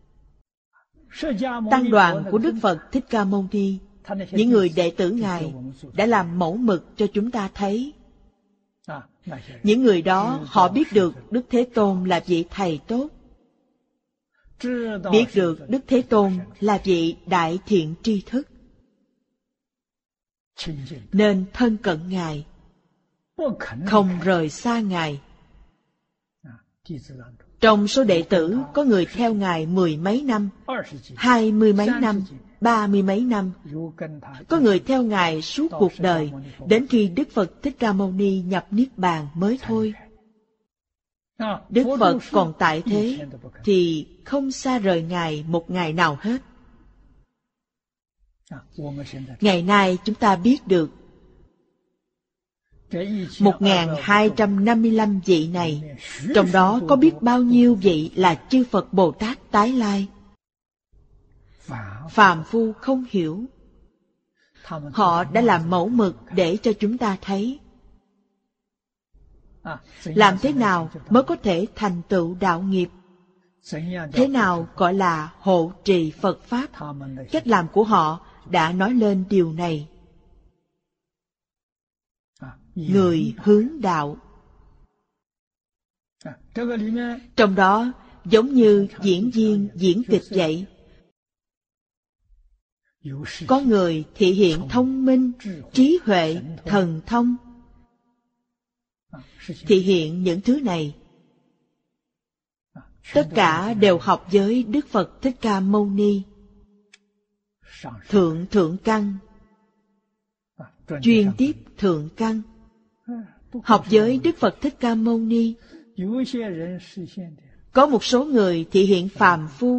Tăng đoàn của Đức Phật Thích Ca Mâu Ni, những người đệ tử Ngài đã làm mẫu mực cho chúng ta thấy. Những người đó họ biết được Đức Thế Tôn là vị thầy tốt, biết được Đức Thế Tôn là vị đại thiện tri thức, nên thân cận Ngài, không rời xa Ngài. Trong số đệ tử có người theo Ngài mười mấy năm, hai mươi mấy năm, ba mươi mấy năm. Có người theo Ngài suốt cuộc đời, đến khi Đức Phật Thích Ca Mâu Ni nhập Niết Bàn mới thôi. Đức Phật còn tại thế thì không xa rời Ngài một ngày nào hết. Ngày nay chúng ta biết được một nghìn hai trăm năm mươi lăm vị này, trong đó có biết bao nhiêu vị là chư Phật Bồ Tát tái lai. Phàm phu không hiểu, họ đã làm mẫu mực để cho chúng ta thấy. Làm thế nào mới có thể thành tựu đạo nghiệp? Thế nào gọi là hộ trì Phật Pháp? Cách làm của họ đã nói lên điều này. Người hướng đạo. Trong đó giống như diễn viên diễn kịch vậy. Có người thể hiện thông minh, trí huệ, thần thông. Thể hiện những thứ này. Tất cả đều học với Đức Phật Thích Ca Mâu Ni. Thượng thượng căn, chuyên tiếp thượng căn. Học với Đức Phật Thích Ca Mâu Ni. Có một số người thể hiện phàm phu,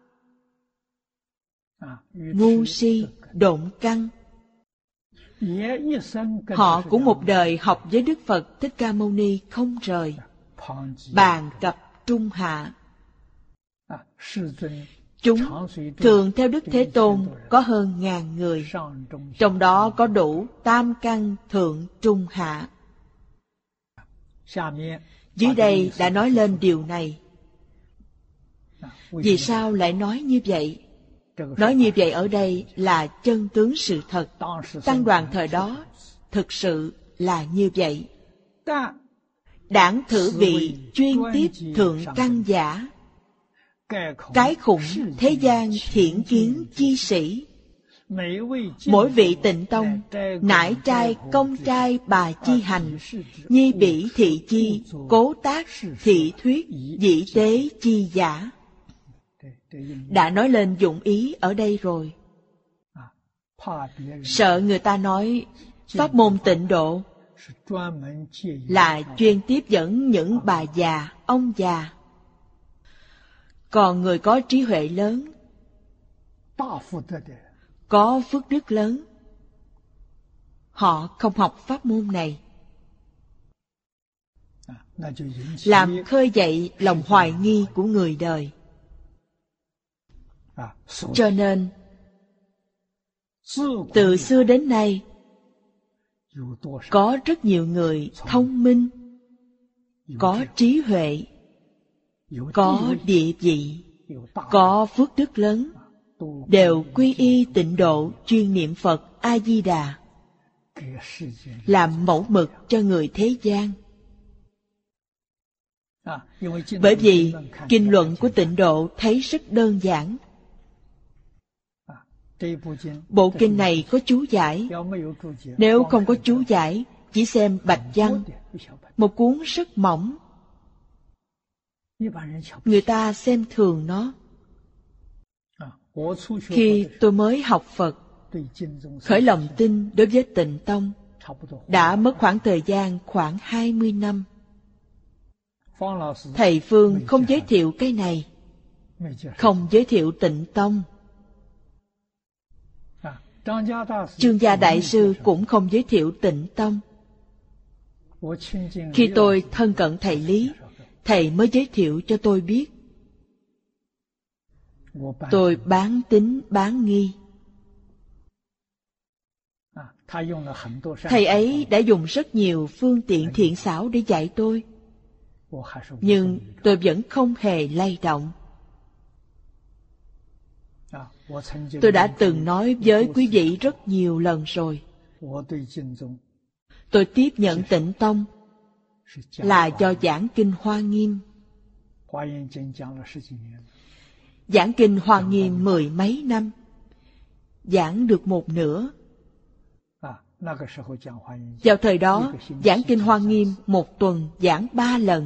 ngu si, độn căn. Họ cũng một đời học với Đức Phật Thích Ca Mâu Ni không rời. Bàn cập trung hạ. Chúng thường theo Đức Thế Tôn có hơn ngàn người. Trong đó có đủ tam căn thượng trung hạ. Dưới đây đã nói lên điều này. Vì sao lại nói như vậy? Nói như vậy ở đây là chân tướng sự thật. Tăng đoàn thời đó thực sự là như vậy. Đảng thử vị chuyên tiếp thượng căn giả. Cái khủng thế gian thiện kiến chi sĩ. Mỗi vị tịnh tông, nải trai công trai bà chi hành, nhi bỉ thị chi, cố tác thị thuyết, dĩ tế chi giả. Đã nói lên dụng ý ở đây rồi. Sợ người ta nói pháp môn tịnh độ là chuyên tiếp dẫn những bà già, ông già. Còn người có trí huệ lớn, có phước đức lớn, họ không học pháp môn này. Làm khơi dậy lòng hoài nghi của người đời. Cho nên, từ xưa đến nay, có rất nhiều người thông minh, có trí huệ, có địa vị, có phước đức lớn, đều quy y tịnh độ chuyên niệm Phật A-di-đà, làm mẫu mực cho người thế gian. Bởi vì kinh luận của tịnh độ thấy rất đơn giản. Bộ kinh này có chú giải. Nếu không có chú giải, chỉ xem bạch văn, một cuốn rất mỏng, người ta xem thường nó. Khi tôi mới học Phật, khởi lòng tin đối với Tịnh Tông, đã mất khoảng thời gian khoảng hai mươi năm. Thầy Phương không giới thiệu cái này, không giới thiệu Tịnh Tông. Trương Gia Đại Sư cũng không giới thiệu Tịnh Tông. Khi tôi thân cận thầy Lý, thầy mới giới thiệu cho tôi biết. Tôi bán tín bán nghi. Thầy ấy đã dùng rất nhiều phương tiện thiện xảo để dạy tôi, nhưng tôi vẫn không hề lay động. Tôi đã từng nói với quý vị rất nhiều lần rồi. Tôi tiếp nhận Tịnh Tông là do giảng kinh Hoa Nghiêm. Giảng kinh Hoa Nghiêm mười mấy năm, giảng được một nửa. Vào thời đó, giảng kinh Hoa Nghiêm một tuần giảng ba lần.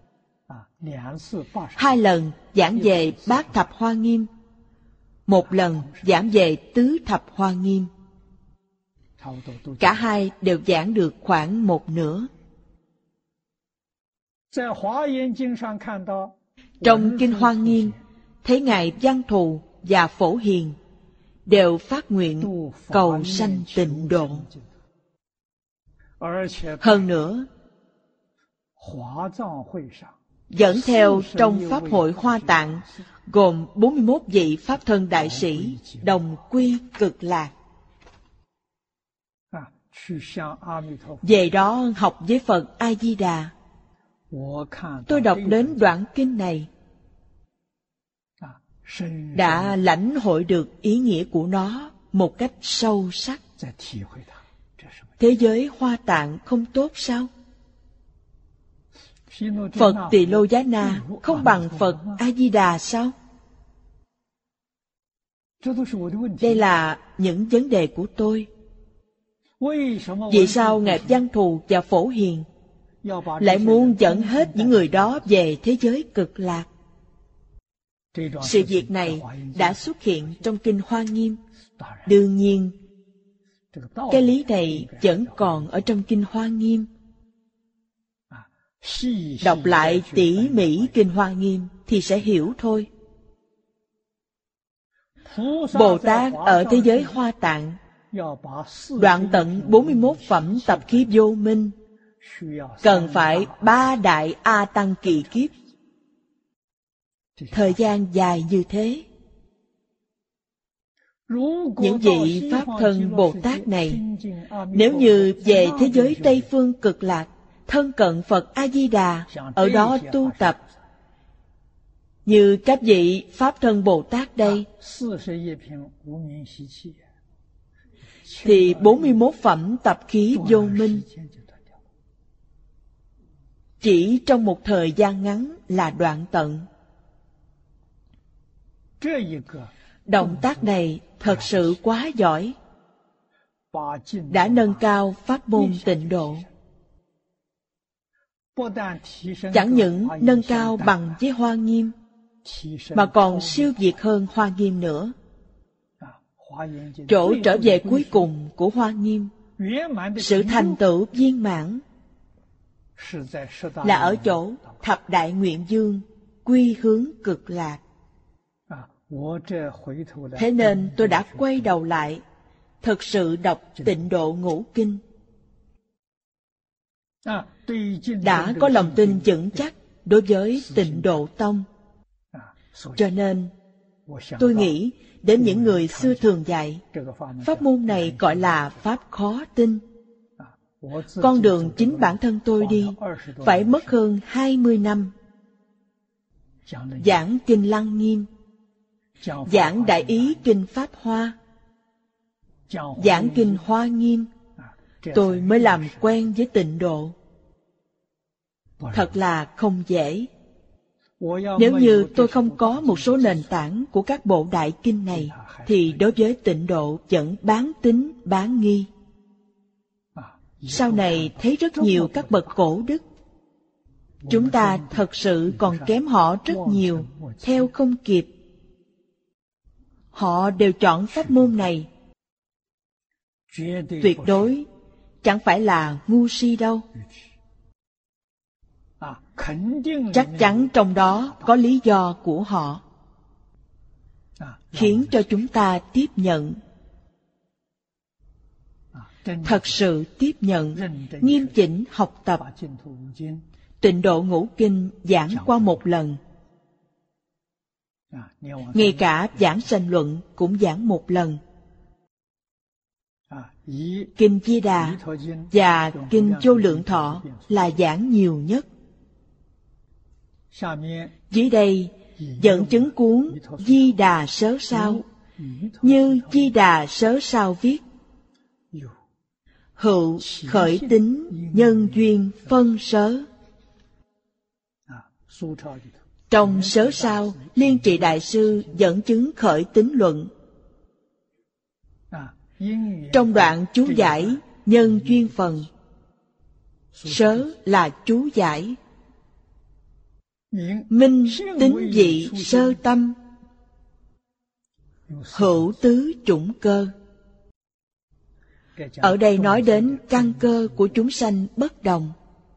Hai lần giảng về Bát Thập Hoa Nghiêm, một lần giảng về Tứ Thập Hoa Nghiêm. Cả hai đều giảng được khoảng một nửa. Trong kinh Hoa Nghiêm, thấy Ngài Văn Thù và Phổ Hiền đều phát nguyện cầu sanh tịnh độ. Hơn nữa, dẫn theo trong Pháp hội Hoa Tạng gồm bốn mươi mốt vị Pháp thân đại sĩ đồng quy Cực Lạc. Về đó học với Phật A-di-đà. Tôi đọc đến đoạn kinh này, đã lãnh hội được ý nghĩa của nó một cách sâu sắc. Thế giới Hoa Tạng không tốt sao? Phật Tỳ Lô Giá Na không bằng Phật A-di-đà sao? Đây là những vấn đề của tôi. Vì sao Ngài Văn Thù và Phổ Hiền lại muốn dẫn hết những người đó về thế giới cực lạc? Sự việc này đã xuất hiện trong Kinh Hoa Nghiêm. Đương nhiên, cái lý này vẫn còn ở trong Kinh Hoa Nghiêm. Đọc lại tỉ mỉ Kinh Hoa Nghiêm thì sẽ hiểu thôi. Bồ Tát ở thế giới Hoa Tạng đoạn tận bốn mươi mốt phẩm tập khí vô minh, cần phải ba đại A Tăng kỳ kiếp. Thời gian dài như thế. Những vị Pháp thân Bồ Tát này, nếu như về thế giới Tây Phương Cực Lạc, thân cận Phật A-di-đà, ở đó tu tập, như các vị Pháp thân Bồ Tát đây, thì bốn mươi mốt phẩm tập khí vô minh chỉ trong một thời gian ngắn là đoạn tận. Động tác này thật sự quá giỏi, đã nâng cao pháp môn tịnh độ. Chẳng những nâng cao bằng với Hoa Nghiêm, mà còn siêu việt hơn Hoa Nghiêm nữa. Chỗ trở về cuối cùng của Hoa Nghiêm, sự thành tựu viên mãn, là ở chỗ thập đại nguyện dương quy hướng cực lạc. Thế nên tôi đã quay đầu lại, thực sự đọc Tịnh Độ Ngũ Kinh. Đã có lòng tin vững chắc đối với Tịnh Độ Tông. Cho nên, tôi nghĩ đến những người xưa thường dạy, pháp môn này gọi là pháp khó tin. Con đường chính bản thân tôi đi, phải mất hơn hai mươi năm. Giảng Kinh Lăng Nghiêm, giảng Đại Ý Kinh Pháp Hoa, giảng Kinh Hoa Nghiêm, tôi mới làm quen với tịnh độ. Thật là không dễ. Nếu như tôi không có một số nền tảng của các bộ đại kinh này, thì đối với tịnh độ vẫn bán tín bán nghi. Sau này thấy rất nhiều các bậc cổ đức, chúng ta thật sự còn kém họ rất nhiều, theo không kịp. Họ đều chọn pháp môn này, tuyệt đối chẳng phải là ngu si đâu. Chắc chắn trong đó có lý do của họ, khiến cho chúng ta tiếp nhận. Thật sự tiếp nhận, nghiêm chỉnh học tập. Tịnh Độ Ngũ Kinh giảng qua một lần, ngay cả giảng sanh luận cũng giảng một lần. Kinh Di Đà và Kinh Vô Lượng Thọ là giảng nhiều nhất. Dưới đây dẫn chứng cuốn Di Đà Sớ Sao, như Di Đà Sớ Sao viết: hữu khởi tính nhân duyên phân sớ. Trong Sớ Sao, Liên Trị Đại Sư dẫn chứng khởi tính luận. Trong đoạn chú giải nhân duyên phần, sớ là chú giải. Minh tính vị sơ tâm, hữu tứ chủng cơ. Ở đây nói đến căn cơ của chúng sanh bất đồng.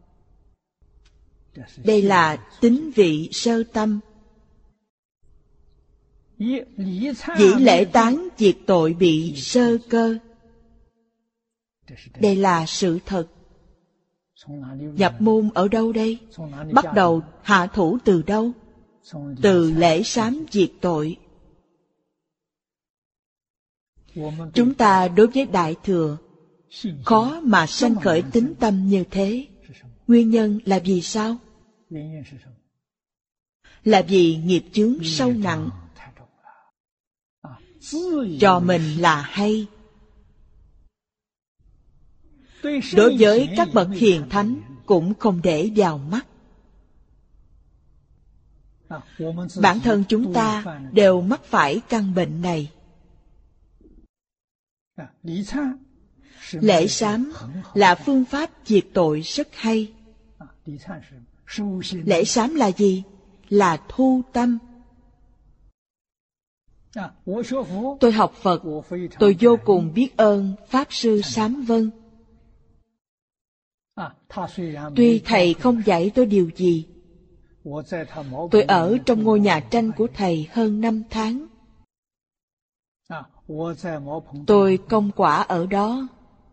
Đây là tính vị sơ tâm. Dĩ lễ tán diệt tội bị sơ cơ. Đây là sự thật. Nhập môn ở đâu đây? Bắt đầu hạ thủ từ đâu? Từ lễ sám diệt tội. Chúng ta đối với Đại Thừa khó mà sanh khởi tín tâm như thế. Nguyên nhân là vì sao? Là vì nghiệp chướng sâu nặng. Cho mình là hay. Đối với các bậc hiền thánh cũng không để vào mắt. Bản thân chúng ta đều mắc phải căn bệnh này. Lễ sám là phương pháp diệt tội rất hay. Lễ sám là gì? Là thu tâm. Tôi học Phật, tôi vô cùng biết ơn Pháp Sư Sám Vân. Tuy Thầy không dạy tôi điều gì, tôi ở trong ngôi nhà tranh của Thầy hơn năm tháng. Tôi công quả ở đó.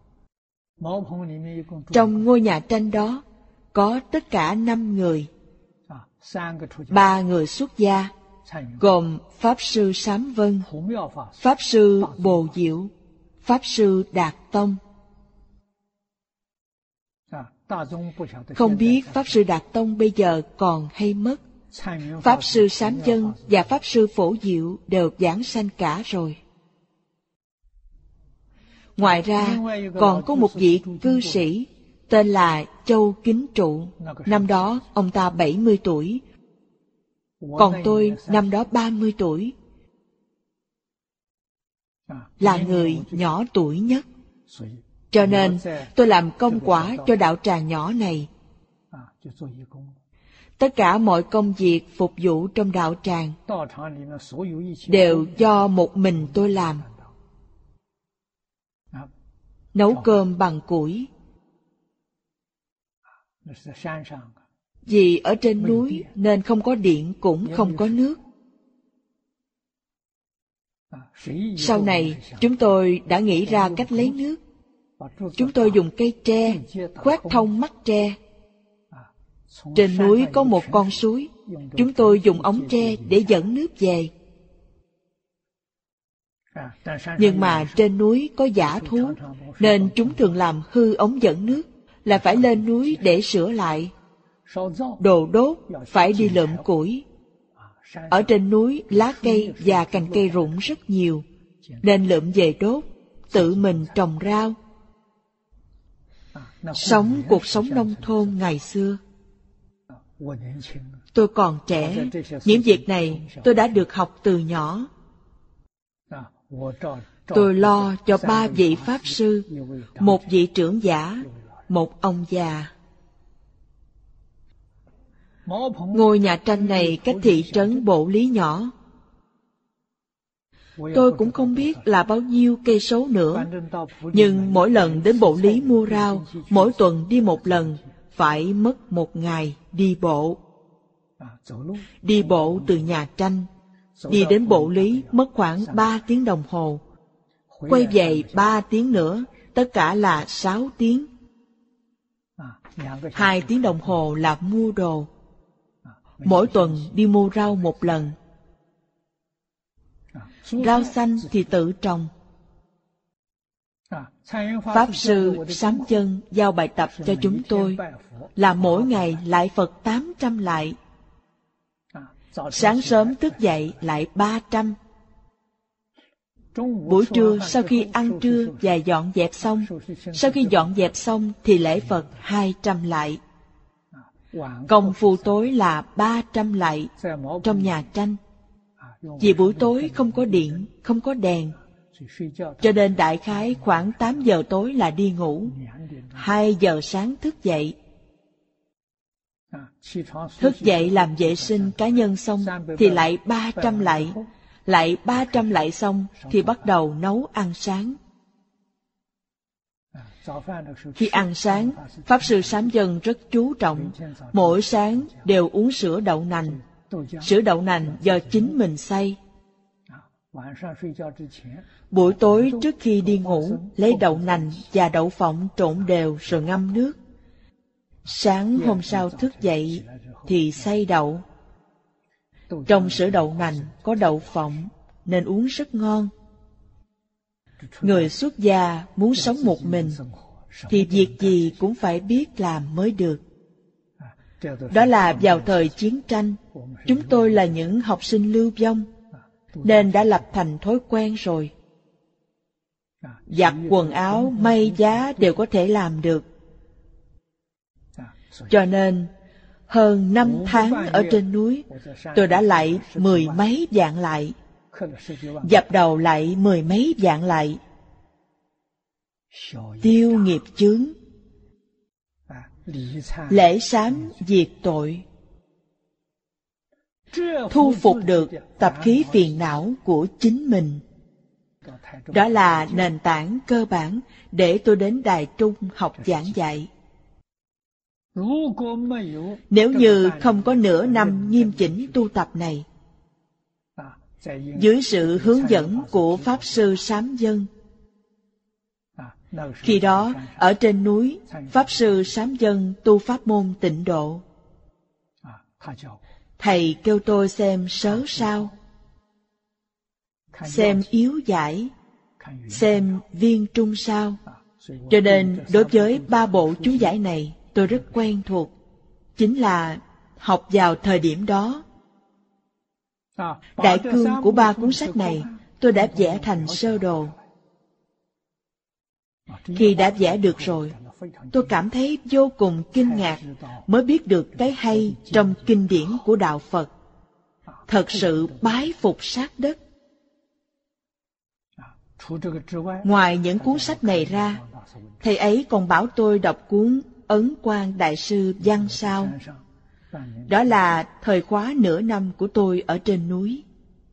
Trong ngôi nhà tranh đó có tất cả năm người. Ba người xuất gia, gồm Pháp Sư Sám Vân, Pháp Sư Bồ Diệu, Pháp Sư Đạt Tông. Không biết Pháp Sư Đạt Tông bây giờ còn hay mất. Pháp Sư Sám Vân và Pháp Sư Phổ Diệu đều giảng sanh cả rồi. Ngoài ra, còn có một vị cư sĩ tên là Châu Kính Trụ. Năm đó, ông ta bảy mươi tuổi. Còn tôi, năm đó ba mươi tuổi. Là người nhỏ tuổi nhất. Cho nên, tôi làm công quả cho đạo tràng nhỏ này. Tất cả mọi công việc phục vụ trong đạo tràng đều do một mình tôi làm. Nấu cơm bằng củi. Vì ở trên núi nên không có điện cũng không có nước. Sau này, chúng tôi đã nghĩ ra cách lấy nước. Chúng tôi dùng cây tre, khoét thông mắt tre. Trên núi có một con suối, chúng tôi dùng ống tre để dẫn nước về. Nhưng mà trên núi có dã thú, nên chúng thường làm hư ống dẫn nước, là phải lên núi để sửa lại. Đồ đốt phải đi lượm củi. Ở trên núi, lá cây và cành cây rụng rất nhiều, nên lượm về đốt, tự mình trồng rau. Sống cuộc sống nông thôn ngày xưa. Tôi còn trẻ, những việc này tôi đã được học từ nhỏ. Tôi lo cho ba vị Pháp Sư, một vị trưởng giả, một ông già. Ngôi nhà tranh này cách thị trấn Bộ Lý nhỏ. Tôi cũng không biết là bao nhiêu cây số nữa, nhưng mỗi lần đến Bộ Lý mua rau, mỗi tuần đi một lần, phải mất một ngày đi bộ. Đi bộ từ nhà tranh, đi đến Bộ Lý mất khoảng ba tiếng đồng hồ. Quay về ba tiếng nữa, tất cả là sáu tiếng. Hai tiếng đồng hồ là mua đồ. Mỗi tuần đi mua rau một lần. Rau xanh thì tự trồng. Pháp Sư Sám Chân giao bài tập cho chúng tôi là mỗi ngày lại Phật tám trăm lại. Sáng sớm thức dậy lại ba trăm. Buổi trưa sau khi ăn trưa và dọn dẹp xong, sau khi dọn dẹp xong thì lễ Phật hai trăm lại. Công phu tối là ba trăm lại trong nhà tranh. Vì buổi tối không có điện, không có đèn, cho nên đại khái khoảng tám giờ tối là đi ngủ. Hai giờ sáng thức dậy. Thức dậy làm vệ sinh cá nhân xong thì lại ba trăm lại. Lại ba trăm lại xong thì bắt đầu nấu ăn sáng. Khi ăn sáng, Pháp Sư Sám Vân rất chú trọng. Mỗi sáng đều uống sữa đậu nành. Sữa đậu nành do chính mình xay. Buổi tối trước khi đi ngủ, lấy đậu nành và đậu phộng trộn đều rồi ngâm nước. Sáng hôm sau thức dậy thì xay đậu. Trong sữa đậu nành có đậu phộng nên uống rất ngon. Người xuất gia muốn sống một mình thì việc gì cũng phải biết làm mới được. Đó là vào thời chiến tranh, chúng tôi là những học sinh lưu vong, nên đã lập thành thói quen rồi. Giặt quần áo, may giá đều có thể làm được. Cho nên, Hơn năm tháng ở trên núi, tôi đã lạy mười mấy vạn lạy, dập đầu lạy mười mấy vạn lạy. Tiêu nghiệp chướng, lễ sám diệt tội, thu phục được tập khí phiền não của chính mình. Đó là nền tảng cơ bản để tôi đến Đài Trung học giảng dạy. Nếu như không có nửa năm nghiêm chỉnh tu tập này, dưới sự hướng dẫn của Pháp Sư Sám Dân, khi đó ở trên núi, Pháp Sư Sám Dân tu pháp môn Tịnh Độ. Thầy kêu tôi xem sớ sao, xem yếu giải, xem viên trung sao. Cho nên đối với ba bộ chú giải này tôi rất quen thuộc. Chính là học vào thời điểm đó. Đại cương của ba cuốn sách này tôi đã vẽ thành sơ đồ. Khi đã vẽ được rồi, tôi cảm thấy vô cùng kinh ngạc, mới biết được cái hay trong kinh điển của Đạo Phật. Thật sự bái phục sát đất. Ngoài những cuốn sách này ra, thầy ấy còn bảo tôi đọc cuốn Ấn Quang Đại Sư Văn Sao. Đó là thời khóa nửa năm của tôi ở trên núi.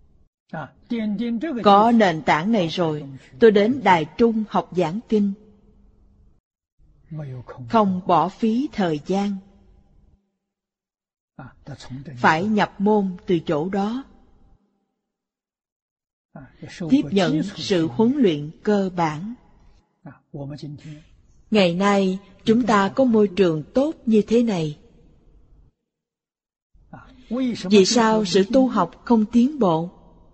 Có nền tảng này rồi, tôi đến Đài Trung học giảng kinh, không bỏ phí thời gian. Phải nhập môn từ chỗ đó, tiếp nhận sự huấn luyện cơ bản. Ngày nay chúng ta có môi trường tốt như thế này. Vì sao sự tu học không tiến bộ?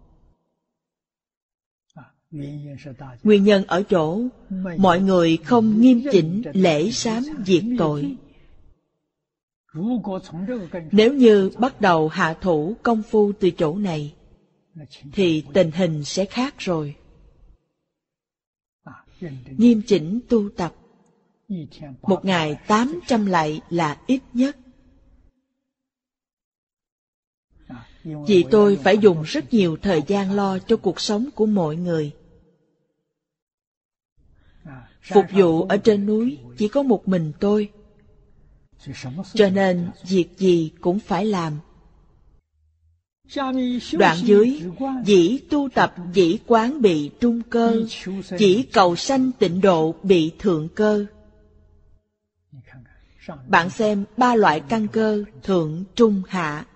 Nguyên nhân ở chỗ mọi người không nghiêm chỉnh lễ sám diệt tội. Nếu như bắt đầu hạ thủ công phu từ chỗ này, thì tình hình sẽ khác rồi. Nghiêm chỉnh tu tập, một ngày tám trăm lạy là ít nhất. Vì tôi phải dùng rất nhiều thời gian lo cho cuộc sống của mọi người. Phục vụ ở trên núi chỉ có một mình tôi, cho nên việc gì cũng phải làm. Đoạn dưới, dĩ tu tập dĩ quán bị trung cơ, dĩ cầu sanh tịnh độ bị thượng cơ. Bạn xem ba loại căn cơ thượng, trung, hạ.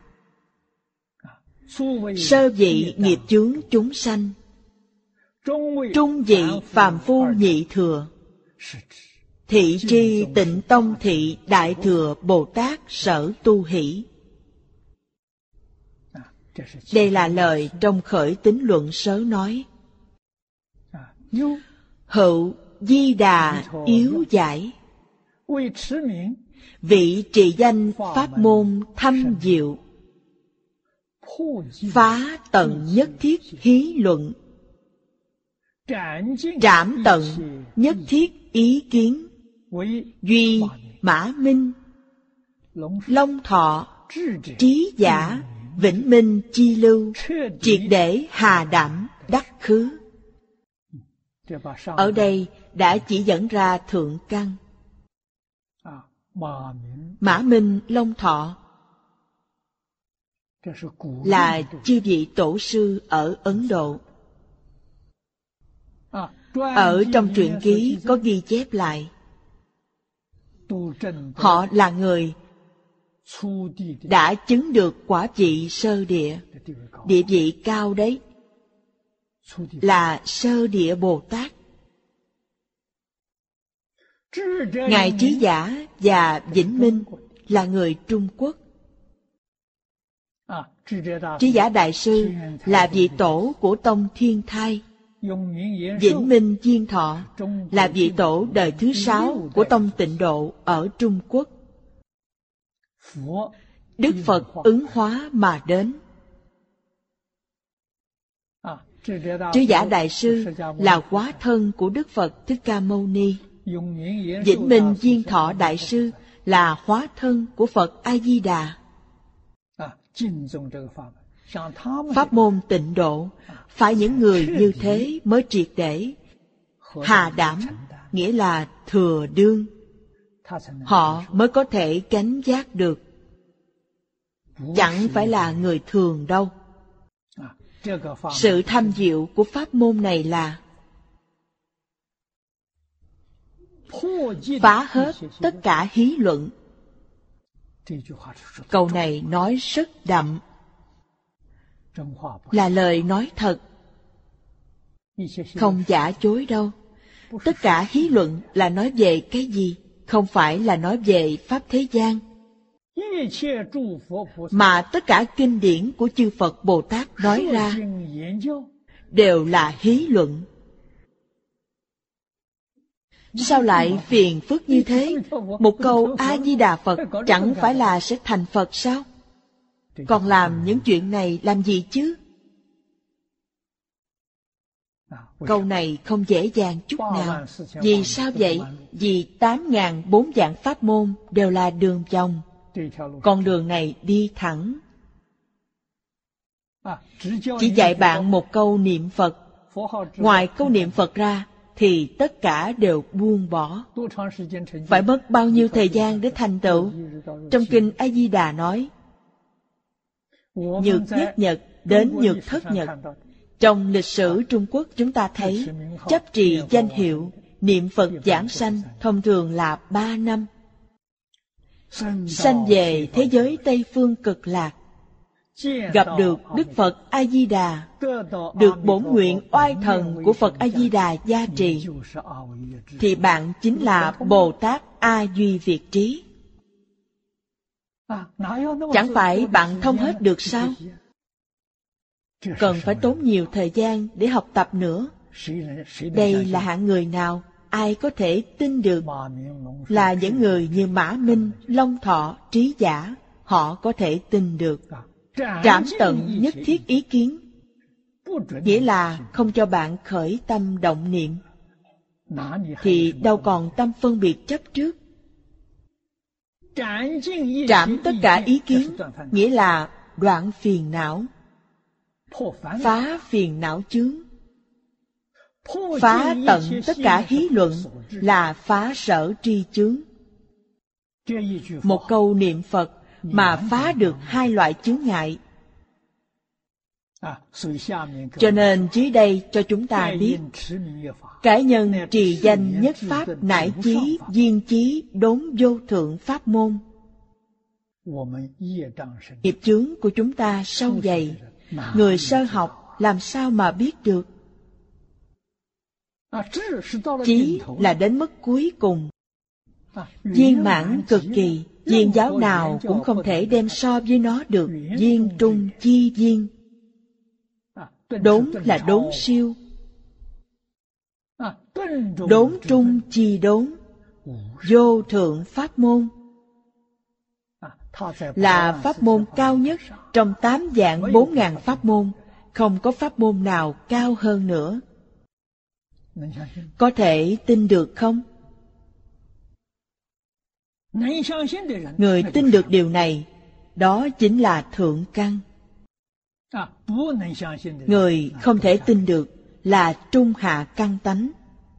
Sơ vị nghiệp chướng chúng sanh, trung vị phàm phu nhị thừa, thị tri tịnh tông thị đại thừa Bồ Tát sở tu hỷ. Đây là lời trong Khởi Tín Luận Sớ nói. Hữu di đà yếu giải, vị trì danh pháp môn thâm diệu, phá tận nhất thiết hí luận, trảm tận nhất thiết ý kiến, duy mã minh, long thọ, trí giả, vĩnh minh chi lưu, triệt để hà đảm đắc khứ. Ở đây đã chỉ dẫn ra thượng căn. Mã minh, long thọ là chư vị tổ sư ở Ấn Độ. Ở trong truyện ký có ghi chép lại, họ là người đã chứng được quả vị sơ địa. Địa vị cao đấy, là sơ địa Bồ Tát. Ngài Trí Giả và Vĩnh Minh là người Trung Quốc. Trí Giả Đại Sư là vị tổ của tông Thiên Thai. Vĩnh Minh Diên Thọ là vị tổ đời thứ sáu của tông Tịnh Độ ở Trung Quốc. Đức Phật ứng hóa mà đến. Trí Giả Đại Sư là hóa thân của Đức Phật Thích Ca Mâu Ni. Vĩnh Minh Diên Thọ Đại Sư là hóa thân của Phật A-di-đà. Pháp môn tịnh độ, phải những người như thế mới triệt để. Hà đảm nghĩa là thừa đương. Họ mới có thể gánh vác được. Chẳng phải là người thường đâu. Sự thâm diệu của pháp môn này là phá hết tất cả hí luận. Câu này nói rất đậm, là lời nói thật, không giả dối đâu. Tất cả hí luận là nói về cái gì? Không phải là nói về Pháp thế gian, mà tất cả kinh điển của chư Phật Bồ Tát nói ra đều là hí luận. Sao lại phiền phức như thế? Một câu A-di-đà Phật chẳng phải là sẽ thành Phật sao? Còn làm những chuyện này làm gì chứ? Câu này không dễ dàng chút nào. Vì sao vậy? Vì tám ngàn bốn vạn pháp môn đều là đường vòng. Con đường này đi thẳng. Chỉ dạy bạn một câu niệm Phật. Ngoài câu niệm Phật ra, thì tất cả đều buông bỏ. Phải mất bao nhiêu thời gian để thành tựu? Trong kinh A-di-đà nói, nhược nhất nhật đến nhược thất nhật. Trong lịch sử Trung Quốc chúng ta thấy, chấp trì danh hiệu, niệm Phật giảng sanh thông thường là ba năm. Sanh về thế giới Tây Phương Cực Lạc, gặp được Đức Phật A-di-đà, được bổn nguyện oai thần của Phật A-di-đà gia trì, thì bạn chính là Bồ Tát A Duy Việt Trí. Chẳng phải bạn thông hết được sao? Cần phải tốn nhiều thời gian để học tập nữa. Đây là hạng người nào? Ai có thể tin được? Là những người như Mã Minh, Long Thọ, Trí Giả. Họ có thể tin được. Trảm tận nhất thiết ý kiến, nghĩa là không cho bạn khởi tâm động niệm, thì đâu còn tâm phân biệt chấp trước. Trảm tất cả ý kiến, nghĩa là đoạn phiền não, phá phiền não chướng. Phá tận tất cả hí luận là phá sở tri chướng. Một câu niệm Phật mà phá được hai loại chướng ngại. Cho nên dưới đây cho chúng ta biết, cái nhân trì danh nhất pháp nải chí viên chí đốn vô thượng pháp môn. Nghiệp chướng của chúng ta sâu dày, người sơ học làm sao mà biết được? Chí là đến mức cuối cùng, viên mãn cực kỳ. Viên giáo nào cũng không thể đem so với nó được. Viên trung chi viên. Đốn là đốn siêu. Đốn trung chi đốn. Vô thượng pháp môn là pháp môn cao nhất trong tám vạn bốn ngàn pháp môn. Không có pháp môn nào cao hơn nữa. Có thể tin được không? Người tin được điều này, đó chính là thượng căn. Người không thể tin được là trung hạ căn tánh.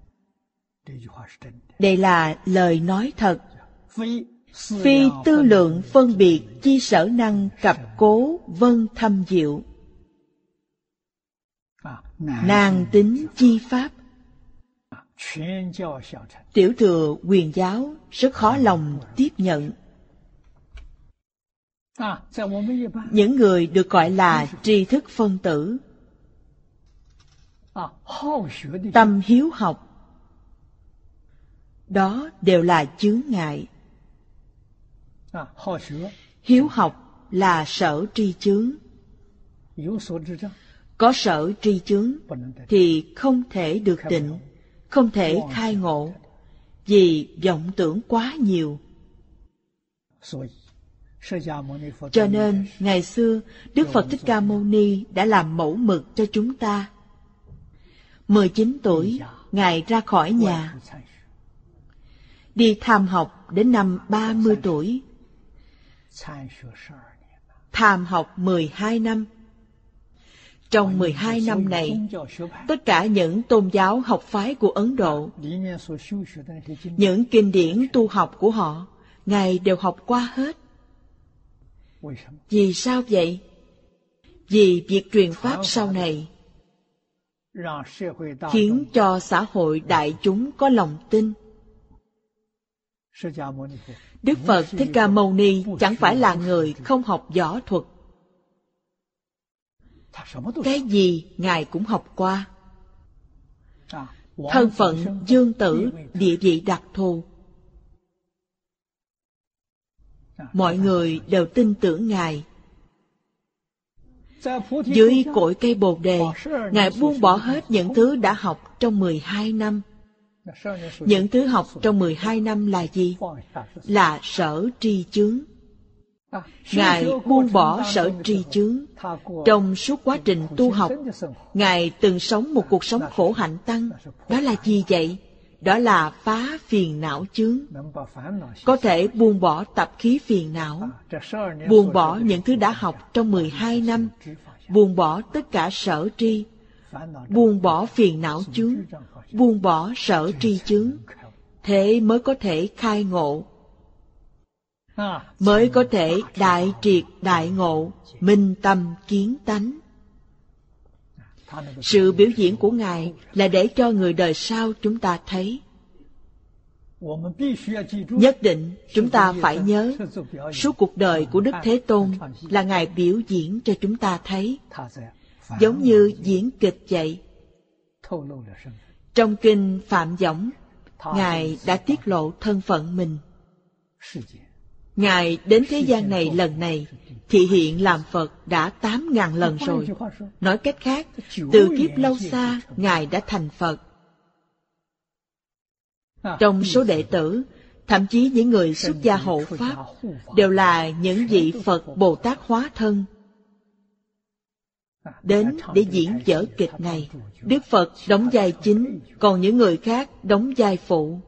Đây là lời nói thật. Phi tư lượng phân biệt chi sở năng cập cố vân thâm diệu. Nàng tính chi pháp. Tiểu thừa Quyền giáo rất khó lòng tiếp nhận. Những người được gọi là tri thức phân tử, tâm hiếu học, đó đều là chướng ngại. Hiếu học là sở tri chướng. Có sở tri chướng thì không thể được tịnh, không thể khai ngộ, vì vọng tưởng quá nhiều. Cho nên, ngày xưa, Đức Phật Thích Ca Mâu Ni đã làm mẫu mực cho chúng ta. mười chín tuổi, Ngài ra khỏi nhà. đi tham học đến năm ba mươi tuổi. Tham học mười hai năm. Trong mười hai năm này, tất cả những tôn giáo học phái của Ấn Độ, những kinh điển tu học của họ, Ngài đều học qua hết. Vì sao vậy? Vì việc truyền pháp sau này khiến cho xã hội đại chúng có lòng tin. Đức Phật Thích Ca Mâu Ni chẳng phải là người không học võ thuật. Cái gì Ngài cũng học qua. Thân phận dương tử, địa vị đặc thù. Mọi người đều tin tưởng Ngài. Dưới cội cây Bồ Đề, Ngài buông bỏ hết những thứ đã học trong mười hai năm. Những thứ học trong mười hai năm là gì? Là sở tri chướng. Ngài buông bỏ sở tri chướng. Trong suốt quá trình tu học, Ngài từng sống một cuộc sống khổ hạnh tăng. Đó là gì vậy? Đó là phá phiền não chướng. Có thể buông bỏ tập khí phiền não, buông bỏ những thứ đã học trong mười hai năm, buông bỏ tất cả sở tri, buông bỏ phiền não chướng, buông bỏ sở tri chướng. Thế mới có thể khai ngộ, mới có thể đại triệt đại ngộ, minh tâm kiến tánh. Sự biểu diễn của Ngài là để cho người đời sau chúng ta thấy. Nhất định chúng ta phải nhớ, suốt cuộc đời của Đức Thế Tôn là Ngài biểu diễn cho chúng ta thấy, giống như diễn kịch vậy. Trong kinh Phạm Võng, Ngài đã tiết lộ thân phận mình. Ngài đến thế gian này lần này, thị hiện làm Phật đã tám ngàn lần rồi. Nói cách khác, từ kiếp lâu xa, Ngài đã thành Phật. Trong số đệ tử, thậm chí những người xuất gia hộ Pháp, đều là những vị Phật Bồ Tát hóa thân. Đến để diễn vở kịch này, Đức Phật đóng vai chính, còn những người khác đóng vai phụ.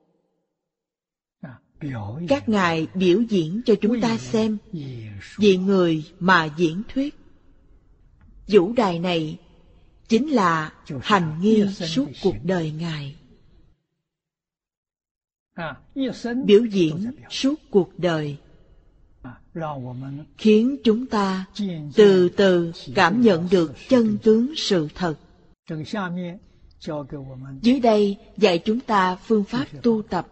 Các ngài biểu diễn cho chúng ta xem, vì người mà diễn thuyết. Vũ đài này chính là hành nghi suốt cuộc đời Ngài. Biểu diễn suốt cuộc đời, khiến chúng ta từ từ cảm nhận được chân tướng sự thật. Dưới đây dạy chúng ta phương pháp tu tập.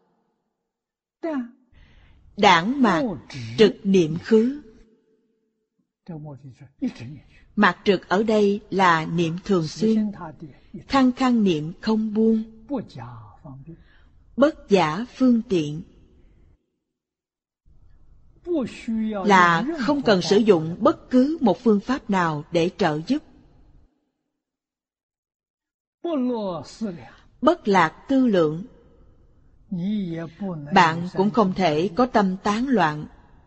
Đãng mạc trực niệm khứ. Mạc trực ở đây là niệm thường xuyên, khăng khăng niệm không buông, bất giả phương tiện, là không cần sử dụng bất cứ một phương pháp nào để trợ giúp. Bất lạc tư lượng, bạn cũng không thể có tâm tán loạn.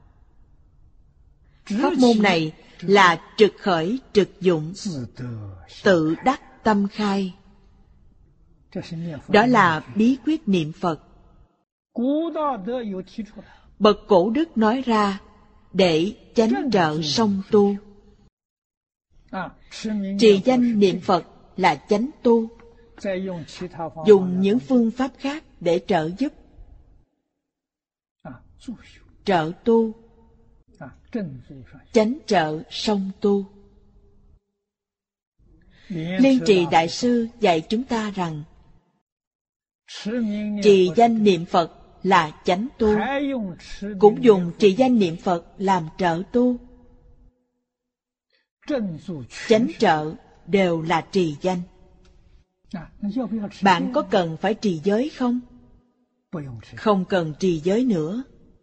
Pháp môn này là trực khởi trực dụng, tự đắc tâm khai. Đó là bí quyết niệm Phật. Bậc cổ đức nói ra để chánh trợ song tu. Trì danh niệm Phật là chánh tu, dùng những phương pháp khác để trợ giúp. Trợ tu, chánh trợ song tu. Liên Trì Đại Sư dạy chúng ta rằng trì danh niệm Phật là chánh tu, cũng dùng trì danh niệm Phật làm trợ tu. Chánh trợ đều là trì danh. Bạn có cần phải trì giới không? Không cần trì giới nữa.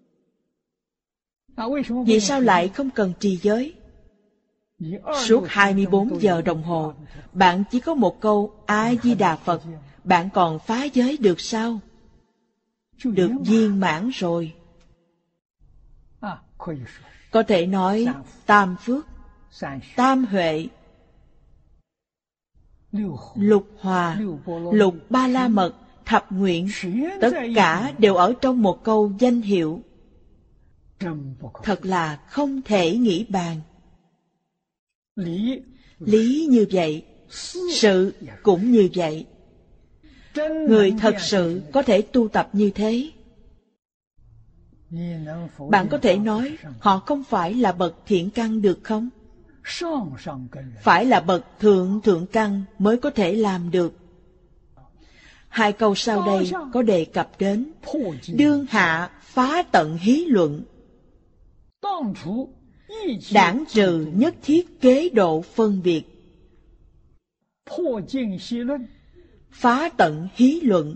Vì sao lại không cần trì giới? Suốt hai mươi bốn giờ đồng hồ, bạn chỉ có một câu A-di-đà Phật, bạn còn phá giới được sao? Được viên mãn rồi. Có thể nói tam phước, tam huệ, lục hòa, lục ba la mật, thập nguyện, tất cả đều ở trong một câu danh hiệu. Thật là không thể nghĩ bàn. Lý như vậy, sự cũng như vậy. Người thật sự có thể tu tập như thế. Bạn có thể nói họ không phải là bậc thiện căn được không? Phải là bậc thượng thượng căn mới có thể làm được. Hai câu sau đây có đề cập đến đương hạ phá tận hí luận, đảng trừ nhất thiết kế độ phân biệt. Phá tận hí luận,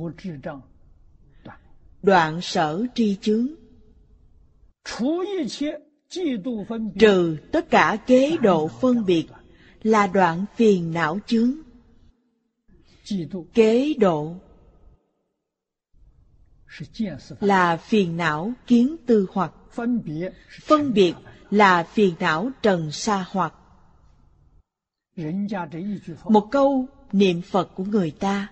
đoạn sở tri chướng, trừ tất cả kế độ phân biệt là đoạn phiền não chướng. Kế độ là phiền não kiến tư hoặc, phân biệt là phiền não trần sa hoặc. Một câu niệm Phật của người ta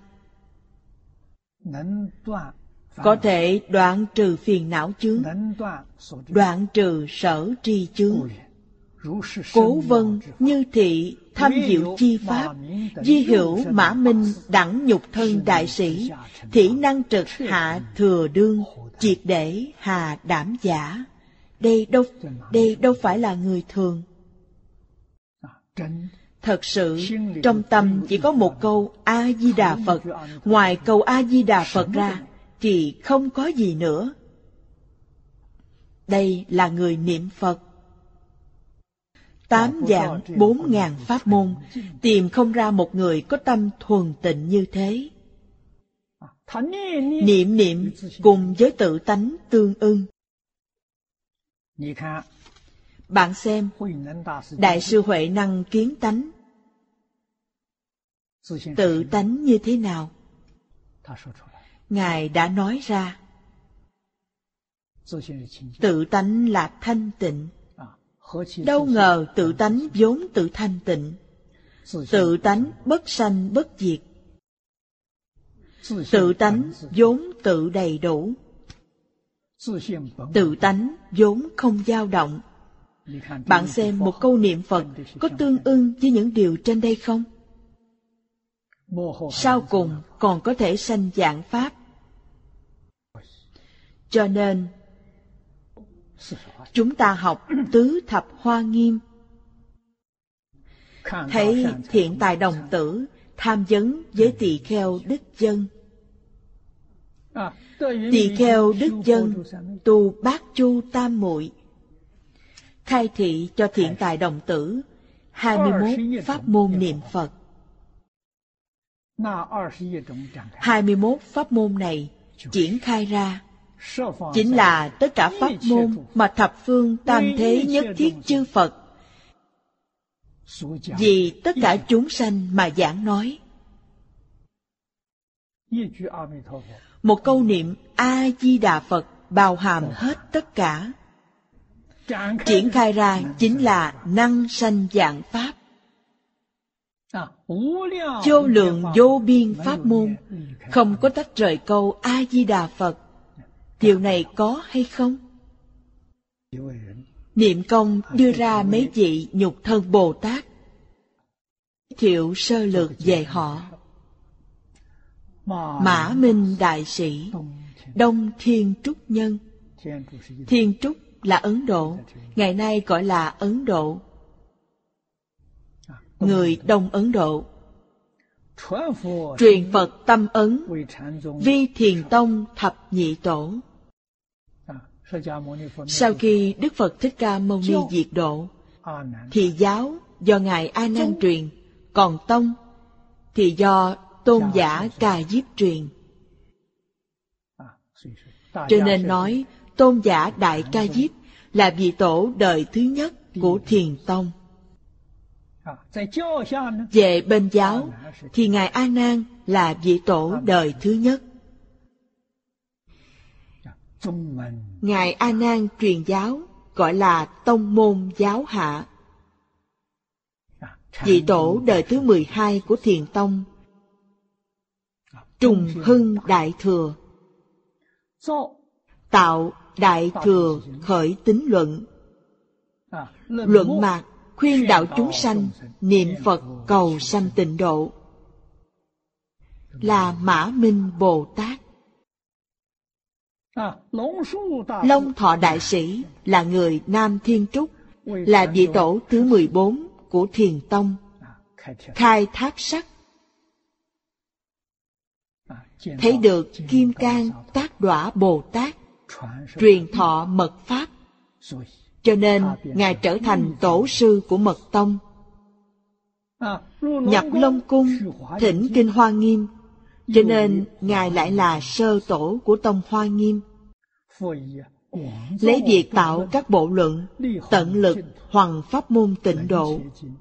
có thể đoạn trừ phiền não chướng, đoạn trừ sở tri chướng. Cố vân như thị thâm diệu chi pháp, di hữu mã minh đẳng nhục thân đại sĩ, thị năng trực hạ thừa đương, triệt để hà đảm giả. Đây đâu, đây đâu phải là người thường. Thật sự, trong tâm chỉ có một câu A-di-đà Phật, ngoài câu A-di-đà Phật ra thì không có gì nữa. Đây là người niệm Phật. Tám vạn bốn ngàn pháp môn, tìm không ra một người có tâm thuần tịnh như thế. Niệm niệm cùng với tự tánh tương ưng. Bạn xem, Đại sư Huệ Năng kiến tánh, tự tánh như thế nào? Ngài đã nói ra, tự tánh là thanh tịnh. Đâu ngờ tự tánh vốn tự thanh tịnh. Tự tánh bất sanh bất diệt. Tự tánh vốn tự đầy đủ. Tự tánh vốn không dao động. Bạn xem một câu niệm Phật có tương ưng với những điều trên đây không? Sau cùng còn có thể sanh vạn pháp. Cho nên chúng ta học tứ thập hoa nghiêm, thấy thiện tài đồng tử tham vấn với tỳ kheo đức dân. Tỳ kheo đức dân tu bát chu tam muội, khai thị cho thiện tài đồng tử hai mươi mốt pháp môn niệm Phật. hai mươi mốt pháp môn này triển khai ra chính là tất cả pháp môn mà thập phương tam thế nhất thiết chư Phật vì tất cả chúng sanh mà giảng nói. Một câu niệm A-di-đà Phật bao hàm hết tất cả. Triển khai ra chính là năng sanh vạn pháp. Vô lượng vô biên pháp môn, không có tách rời câu A-di-đà Phật. Điều này có hay không? Niệm công đưa ra mấy vị nhục thân Bồ Tát, thiệu sơ lược về họ. Mã Minh Đại Sĩ, Đông Thiên Trúc Nhân. Thiên Trúc là Ấn Độ, ngày nay gọi là Ấn Độ. Người Đông Ấn Độ. Truyền Phật tâm ấn, Vi Thiền Tông thập nhị tổ. Sau khi Đức Phật Thích Ca Mâu Ni diệt độ, thì giáo do Ngài A Nan truyền, còn tông thì do tôn giả Ca Diếp truyền. Cho nên nói tôn giả Đại Ca Diếp là vị tổ đời thứ nhất của Thiền Tông. Về bên giáo thì Ngài A Nan là vị tổ đời thứ nhất. Ngài A Nan truyền giáo gọi là tông môn giáo hạ. Vị tổ đời thứ mười hai của Thiền Tông trùng hưng đại thừa, tạo đại thừa khởi tín luận, luận mạc khuyên đạo chúng sanh niệm Phật cầu sanh tịnh độ, là Mã Minh Bồ Tát. Long Thọ Đại Sĩ là người Nam Thiên Trúc, là vị tổ thứ mười bốn của Thiền Tông, khai thác sắc, thấy được Kim Cang Tác Đọa Bồ Tát truyền thọ mật pháp, cho nên Ngài trở thành tổ sư của mật tông. Nhập Long Cung thỉnh kinh Hoa Nghiêm, cho nên Ngài lại là sơ tổ của tông Hoa Nghiêm. Lấy việc tạo các bộ luận, tận lực hoằng pháp môn tịnh độ.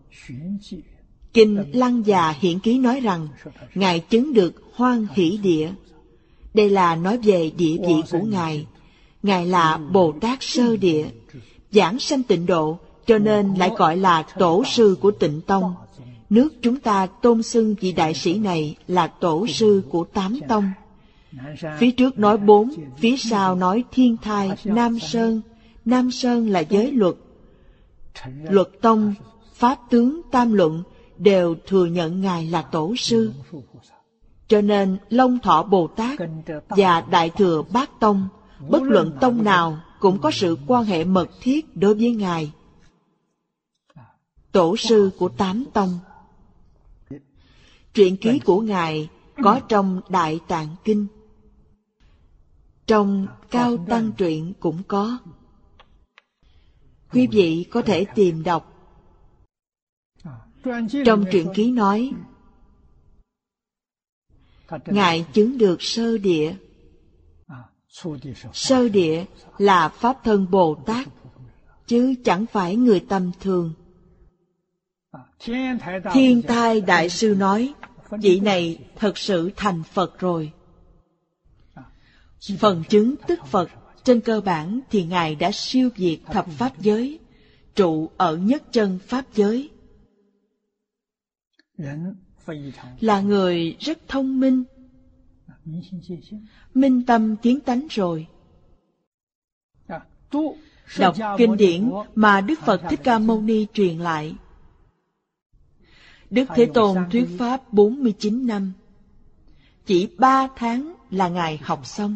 Kinh Lăng Già Hiển Ký nói rằng Ngài chứng được hoan hỷ địa. Đây là nói về địa vị của Ngài. Ngài là Bồ Tát sơ địa, giảng sanh tịnh độ, cho nên lại gọi là tổ sư của Tịnh Tông. Nước chúng ta tôn xưng vị đại sĩ này là tổ sư của tám tông. Phía trước nói bốn, phía sau nói Thiên Thai, Nam Sơn. Nam Sơn là giới luật. Luật tông, pháp tướng, tam luận đều thừa nhận Ngài là tổ sư. Cho nên Long Thọ Bồ Tát và Đại Thừa Bát Tông, bất luận tông nào cũng có sự quan hệ mật thiết đối với Ngài. Tổ sư của tám tông. Truyện ký của Ngài có trong Đại Tạng Kinh, trong Cao Tăng Truyện cũng có. Quý vị có thể tìm đọc. Trong truyện ký nói, Ngài chứng được sơ địa. Sơ địa là Pháp thân Bồ Tát, chứ chẳng phải người tầm thường. Thiên Thai Đại Sư nói, vị này thật sự thành Phật rồi. Phần chứng tức Phật, trên cơ bản thì Ngài đã siêu việt thập Pháp giới, trụ ở nhất chân Pháp giới. Là người rất thông minh, minh tâm kiến tánh rồi. Đọc kinh điển mà Đức Phật Thích Ca Mâu Ni truyền lại. Đức Thế Tôn thuyết pháp bốn mươi chín năm, chỉ ba tháng là Ngài học xong.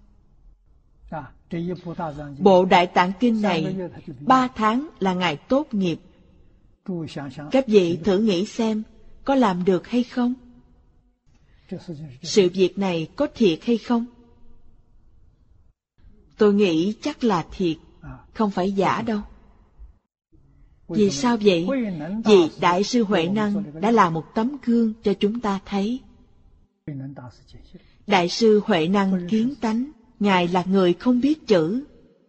Bộ Đại Tạng Kinh này, ba tháng là Ngài tốt nghiệp. Các vị thử nghĩ xem, có làm được hay không? Sự việc này có thiệt hay không? Tôi nghĩ chắc là thiệt, không phải giả đâu. Vì sao vậy? Vì Đại sư Huệ Năng đã là một tấm gương cho chúng ta thấy. Đại sư Huệ Năng kiến tánh, Ngài là người không biết chữ.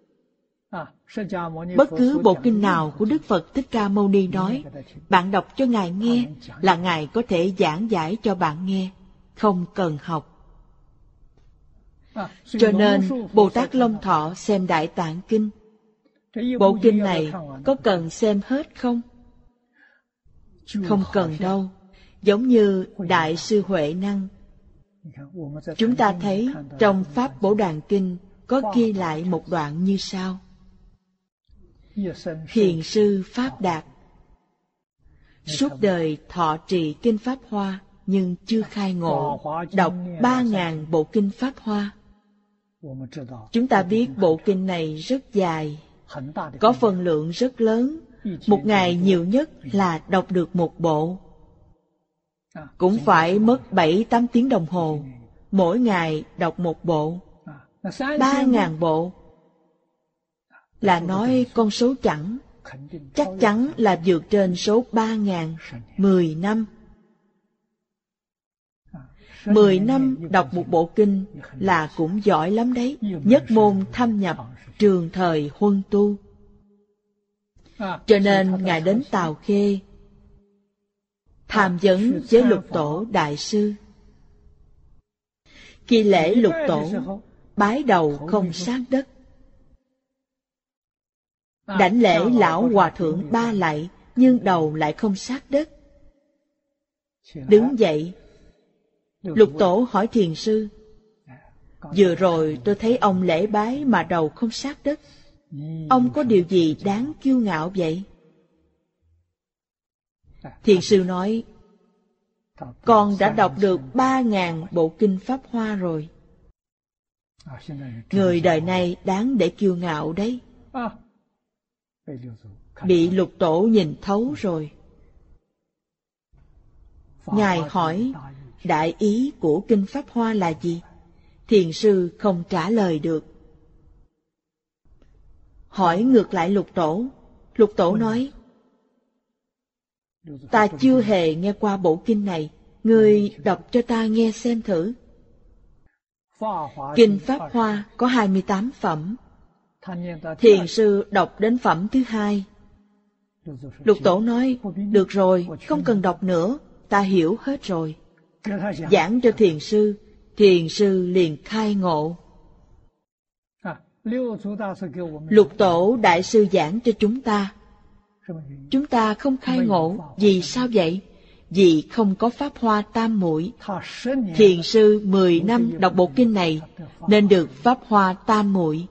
Bất cứ bộ kinh nào của Đức Phật Thích Ca Mâu Ni nói, bạn đọc cho Ngài nghe là Ngài có thể giảng giải cho bạn nghe, không cần học. Cho nên Bồ Tát Long Thọ xem Đại Tạng Kinh. Bộ kinh này có cần xem hết không? Không cần đâu. Giống như Đại sư Huệ Năng. Chúng ta thấy trong Pháp Bổ Đàn Kinh có ghi lại một đoạn như sau. Hiền sư Pháp Đạt suốt đời thọ trì kinh Pháp Hoa, nhưng chưa khai ngộ, đọc ba ngàn bộ kinh Pháp Hoa. Chúng ta biết bộ kinh này rất dài, có phần lượng rất lớn, một ngày nhiều nhất là đọc được một bộ. Cũng phải mất bảy tám tiếng đồng hồ, mỗi ngày đọc một bộ. Ba ngàn bộ là nói con số chẵn, chắc chắn là vượt trên số ba ngàn, mười năm. Mười năm đọc một bộ kinh là cũng giỏi lắm đấy, nhất môn thâm nhập, trường thời huân tu. Cho nên Ngài đến Tào Khê tham vấn với Lục Tổ Đại Sư. Khi lễ Lục Tổ, bái đầu không sát đất. Đảnh lễ lão hòa thượng ba lạy, nhưng đầu lại không sát đất. Đứng dậy, Lục Tổ hỏi thiền sư, vừa rồi tôi thấy ông lễ bái mà đầu không sát đất. Ông có điều gì đáng kiêu ngạo vậy? Thiền sư nói, con đã đọc được ba ngàn bộ kinh Pháp Hoa rồi. Người đời này đáng để kiêu ngạo đấy. Bị Lục Tổ nhìn thấu rồi. Ngài hỏi, đại ý của kinh Pháp Hoa là gì? Thiền sư không trả lời được. Hỏi ngược lại Lục Tổ. Lục Tổ nói, ta chưa hề nghe qua bộ kinh này, ngươi đọc cho ta nghe xem thử. Kinh Pháp Hoa có hai mươi tám phẩm. Thiền sư đọc đến phẩm thứ hai. Lục Tổ nói, được rồi, không cần đọc nữa, ta hiểu hết rồi. Giảng cho thiền sư, thiền sư liền khai ngộ. Lục Tổ đại sư giảng cho chúng ta. Chúng ta không khai ngộ, vì sao vậy? Vì không có Pháp Hoa tam muội. Thiền sư mười năm đọc bộ kinh này, nên được Pháp Hoa tam muội.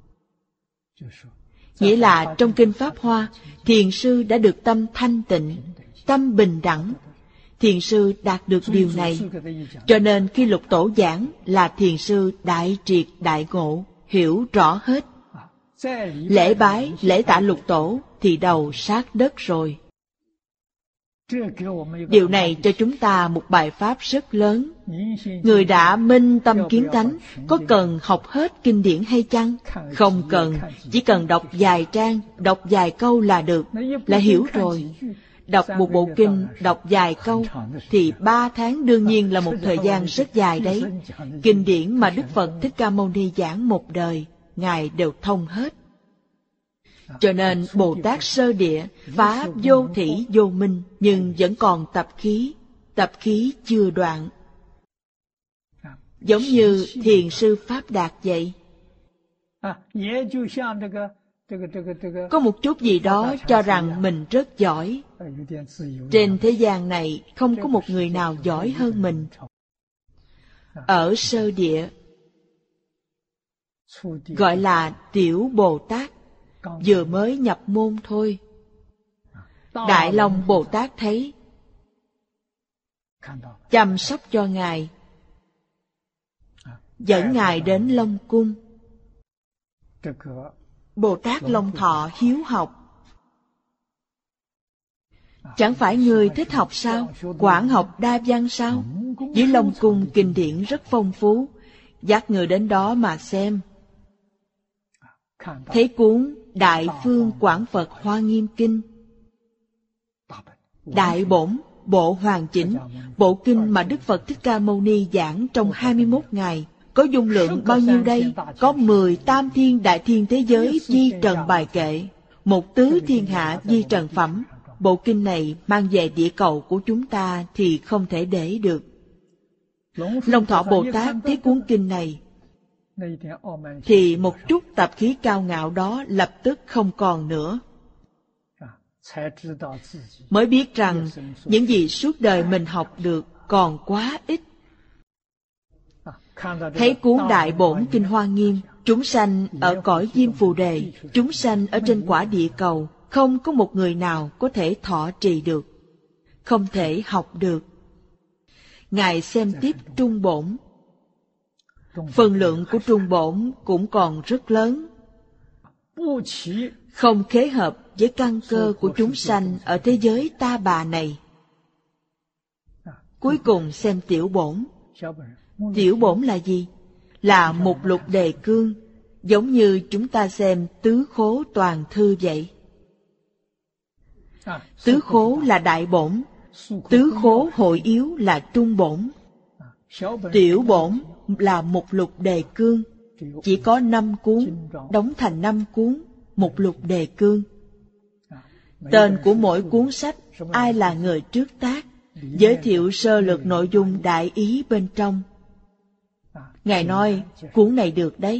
Nghĩa là trong kinh Pháp Hoa, thiền sư đã được tâm thanh tịnh, tâm bình đẳng. Thiền sư đạt được điều này, cho nên khi Lục Tổ giảng là thiền sư đại triệt đại ngộ, hiểu rõ hết. Lễ bái, lễ tạ Lục Tổ thì đầu sát đất rồi. Điều này cho chúng ta một bài pháp rất lớn. Người đã minh tâm kiến tánh, có cần học hết kinh điển hay chăng? Không cần, chỉ cần đọc vài trang, đọc vài câu là được, là hiểu rồi. Đọc một bộ kinh, đọc vài câu, thì ba tháng đương nhiên là một thời gian rất dài đấy. Kinh điển mà Đức Phật Thích Ca Mâu Ni giảng một đời, Ngài đều thông hết. Cho nên Bồ Tát sơ địa, phá vô thỉ vô minh, nhưng vẫn còn tập khí, tập khí chưa đoạn. Giống như thiền sư Pháp Đạt vậy. Có một chút gì đó cho rằng mình rất giỏi. Trên thế gian này không có một người nào giỏi hơn mình. Ở sơ địa, gọi là Tiểu Bồ Tát, vừa mới nhập môn thôi. Đại Long Bồ Tát thấy, chăm sóc cho Ngài, dẫn Ngài đến Long Cung. Bồ Tát Long Thọ hiếu học. Chẳng phải người thích học sao? Quảng học đa văn sao? Dưới Long Cung kinh điển rất phong phú, dắt người đến đó mà xem. Thấy cuốn Đại Phương Quảng Phật Hoa Nghiêm Kinh, Đại Bổn, bộ hoàn chỉnh, bộ kinh mà Đức Phật Thích Ca Mâu Ni giảng trong hai mươi mốt ngày, có dung lượng bao nhiêu đây? Có mười tam thiên đại thiên thế giới di trần bài kệ, một tứ thiên hạ di trần phẩm. Bộ kinh này mang về địa cầu của chúng ta thì không thể để được. Long Thọ Bồ Tát thấy cuốn kinh này, thì một chút tập khí cao ngạo đó lập tức không còn nữa. Mới biết rằng những gì suốt đời mình học được còn quá ít. Thấy cuốn Đại Bổn Kinh Hoa Nghiêm, chúng sanh ở cõi Diêm Phù Đề, chúng sanh ở trên quả địa cầu, không có một người nào có thể thọ trì được, không thể học được. Ngài xem tiếp Trung Bổn. Phần lượng của Trung Bổn cũng còn rất lớn, không khế hợp với căn cơ của chúng sanh ở thế giới ta bà này. Cuối cùng xem Tiểu Bổn. Tiểu Bổn là gì? Là một lục đề cương, giống như chúng ta xem Tứ Khố Toàn Thư vậy. Tứ Khố là Đại Bổn, Tứ Khố Hội Yếu là Trung Bổn. Tiểu Bổn là một lục đề cương, chỉ có năm cuốn, đóng thành năm cuốn, một lục đề cương. Tên của mỗi cuốn sách, ai là người trước tác, giới thiệu sơ lược nội dung đại ý bên trong. Ngài nói, cuốn này được đấy.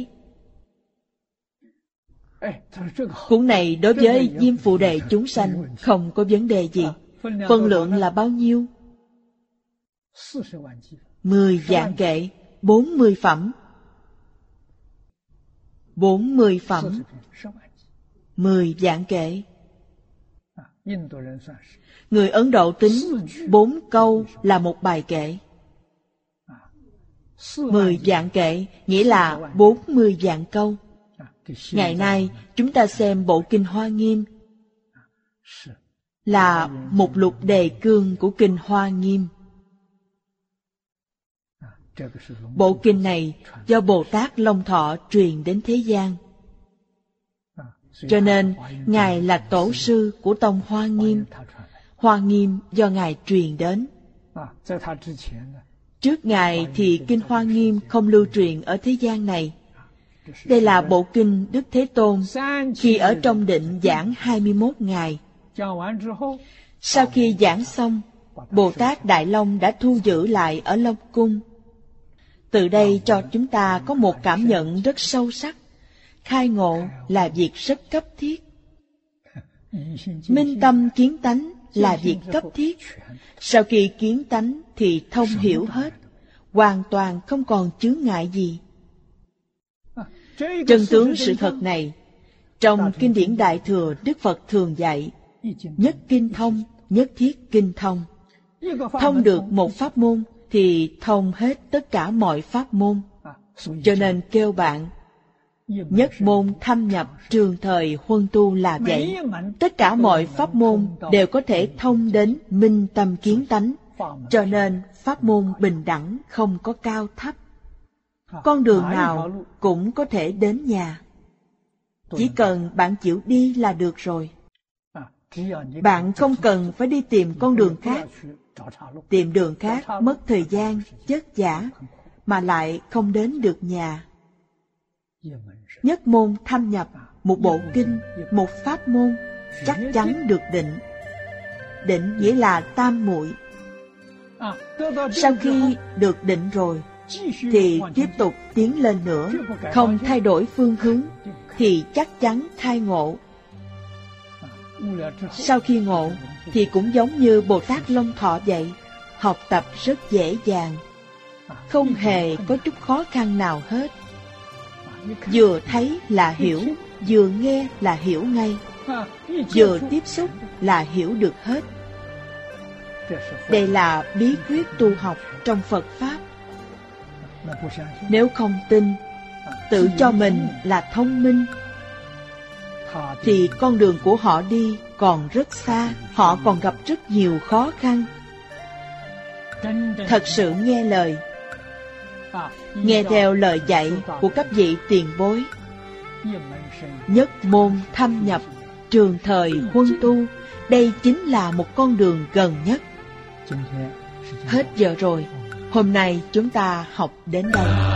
Cuốn này đối với Diêm Phù Đề chúng sanh không có vấn đề gì. Phân lượng là bao nhiêu? Mười dạng kệ, bốn mươi phẩm. Bốn mươi phẩm, mười dạng kệ. Người Ấn Độ tính bốn câu là một bài kệ. Mười dạng kệ nghĩa là bốn mươi dạng câu. Ngày nay chúng ta xem bộ kinh Hoa Nghiêm là một lục đề cương của kinh Hoa Nghiêm. Bộ kinh này do Bồ Tát Long Thọ truyền đến thế gian. Cho nên Ngài là tổ sư của tông Hoa Nghiêm. Hoa Nghiêm do Ngài truyền đến. Trước Ngài thì kinh Hoa Nghiêm không lưu truyền ở thế gian này. Đây là bộ kinh Đức Thế Tôn khi ở trong định giảng hai mươi mốt ngày. Sau khi giảng xong, Bồ Tát Đại Long đã thu giữ lại ở Long Cung. Từ đây cho chúng ta có một cảm nhận rất sâu sắc. Khai ngộ là việc rất cấp thiết. Minh tâm kiến tánh là việc cấp thiết. Sau khi kiến tánh thì thông hiểu hết, hoàn toàn không còn chướng ngại gì. Chân tướng sự thật này, trong kinh điển Đại Thừa Đức Phật thường dạy, nhất kinh thông, nhất thiết kinh thông. Thông được một pháp môn thì thông hết tất cả mọi pháp môn. Cho nên kêu bạn, nhất môn thâm nhập trường thời huân tu là vậy. Tất cả mọi pháp môn đều có thể thông đến minh tâm kiến tánh. Cho nên pháp môn bình đẳng, không có cao thấp. Con đường nào cũng có thể đến nhà. Chỉ cần bạn chịu đi là được rồi. Bạn không cần phải đi tìm con đường khác. Tìm đường khác mất thời gian, vất vả, mà lại không đến được nhà. Nhất môn thâm nhập, một bộ kinh, một pháp môn, chắc chắn được định. Định nghĩa là tam muội. Sau khi được định rồi, thì tiếp tục tiến lên nữa, không thay đổi phương hướng, thì chắc chắn khai ngộ. Sau khi ngộ, thì cũng giống như Bồ Tát Long Thọ vậy, học tập rất dễ dàng, không hề có chút khó khăn nào hết. Vừa thấy là hiểu, vừa nghe là hiểu ngay, vừa tiếp xúc là hiểu được hết. Đây là bí quyết tu học trong Phật Pháp. Nếu không tin, tự cho mình là thông minh, thì con đường của họ đi còn rất xa, họ còn gặp rất nhiều khó khăn. Thật sự nghe lời, nghe theo lời dạy của các vị tiền bối, nhất môn thâm nhập, trường thời huân tu, đây chính là một con đường gần nhất. Hết giờ rồi, hôm nay chúng ta học đến đây.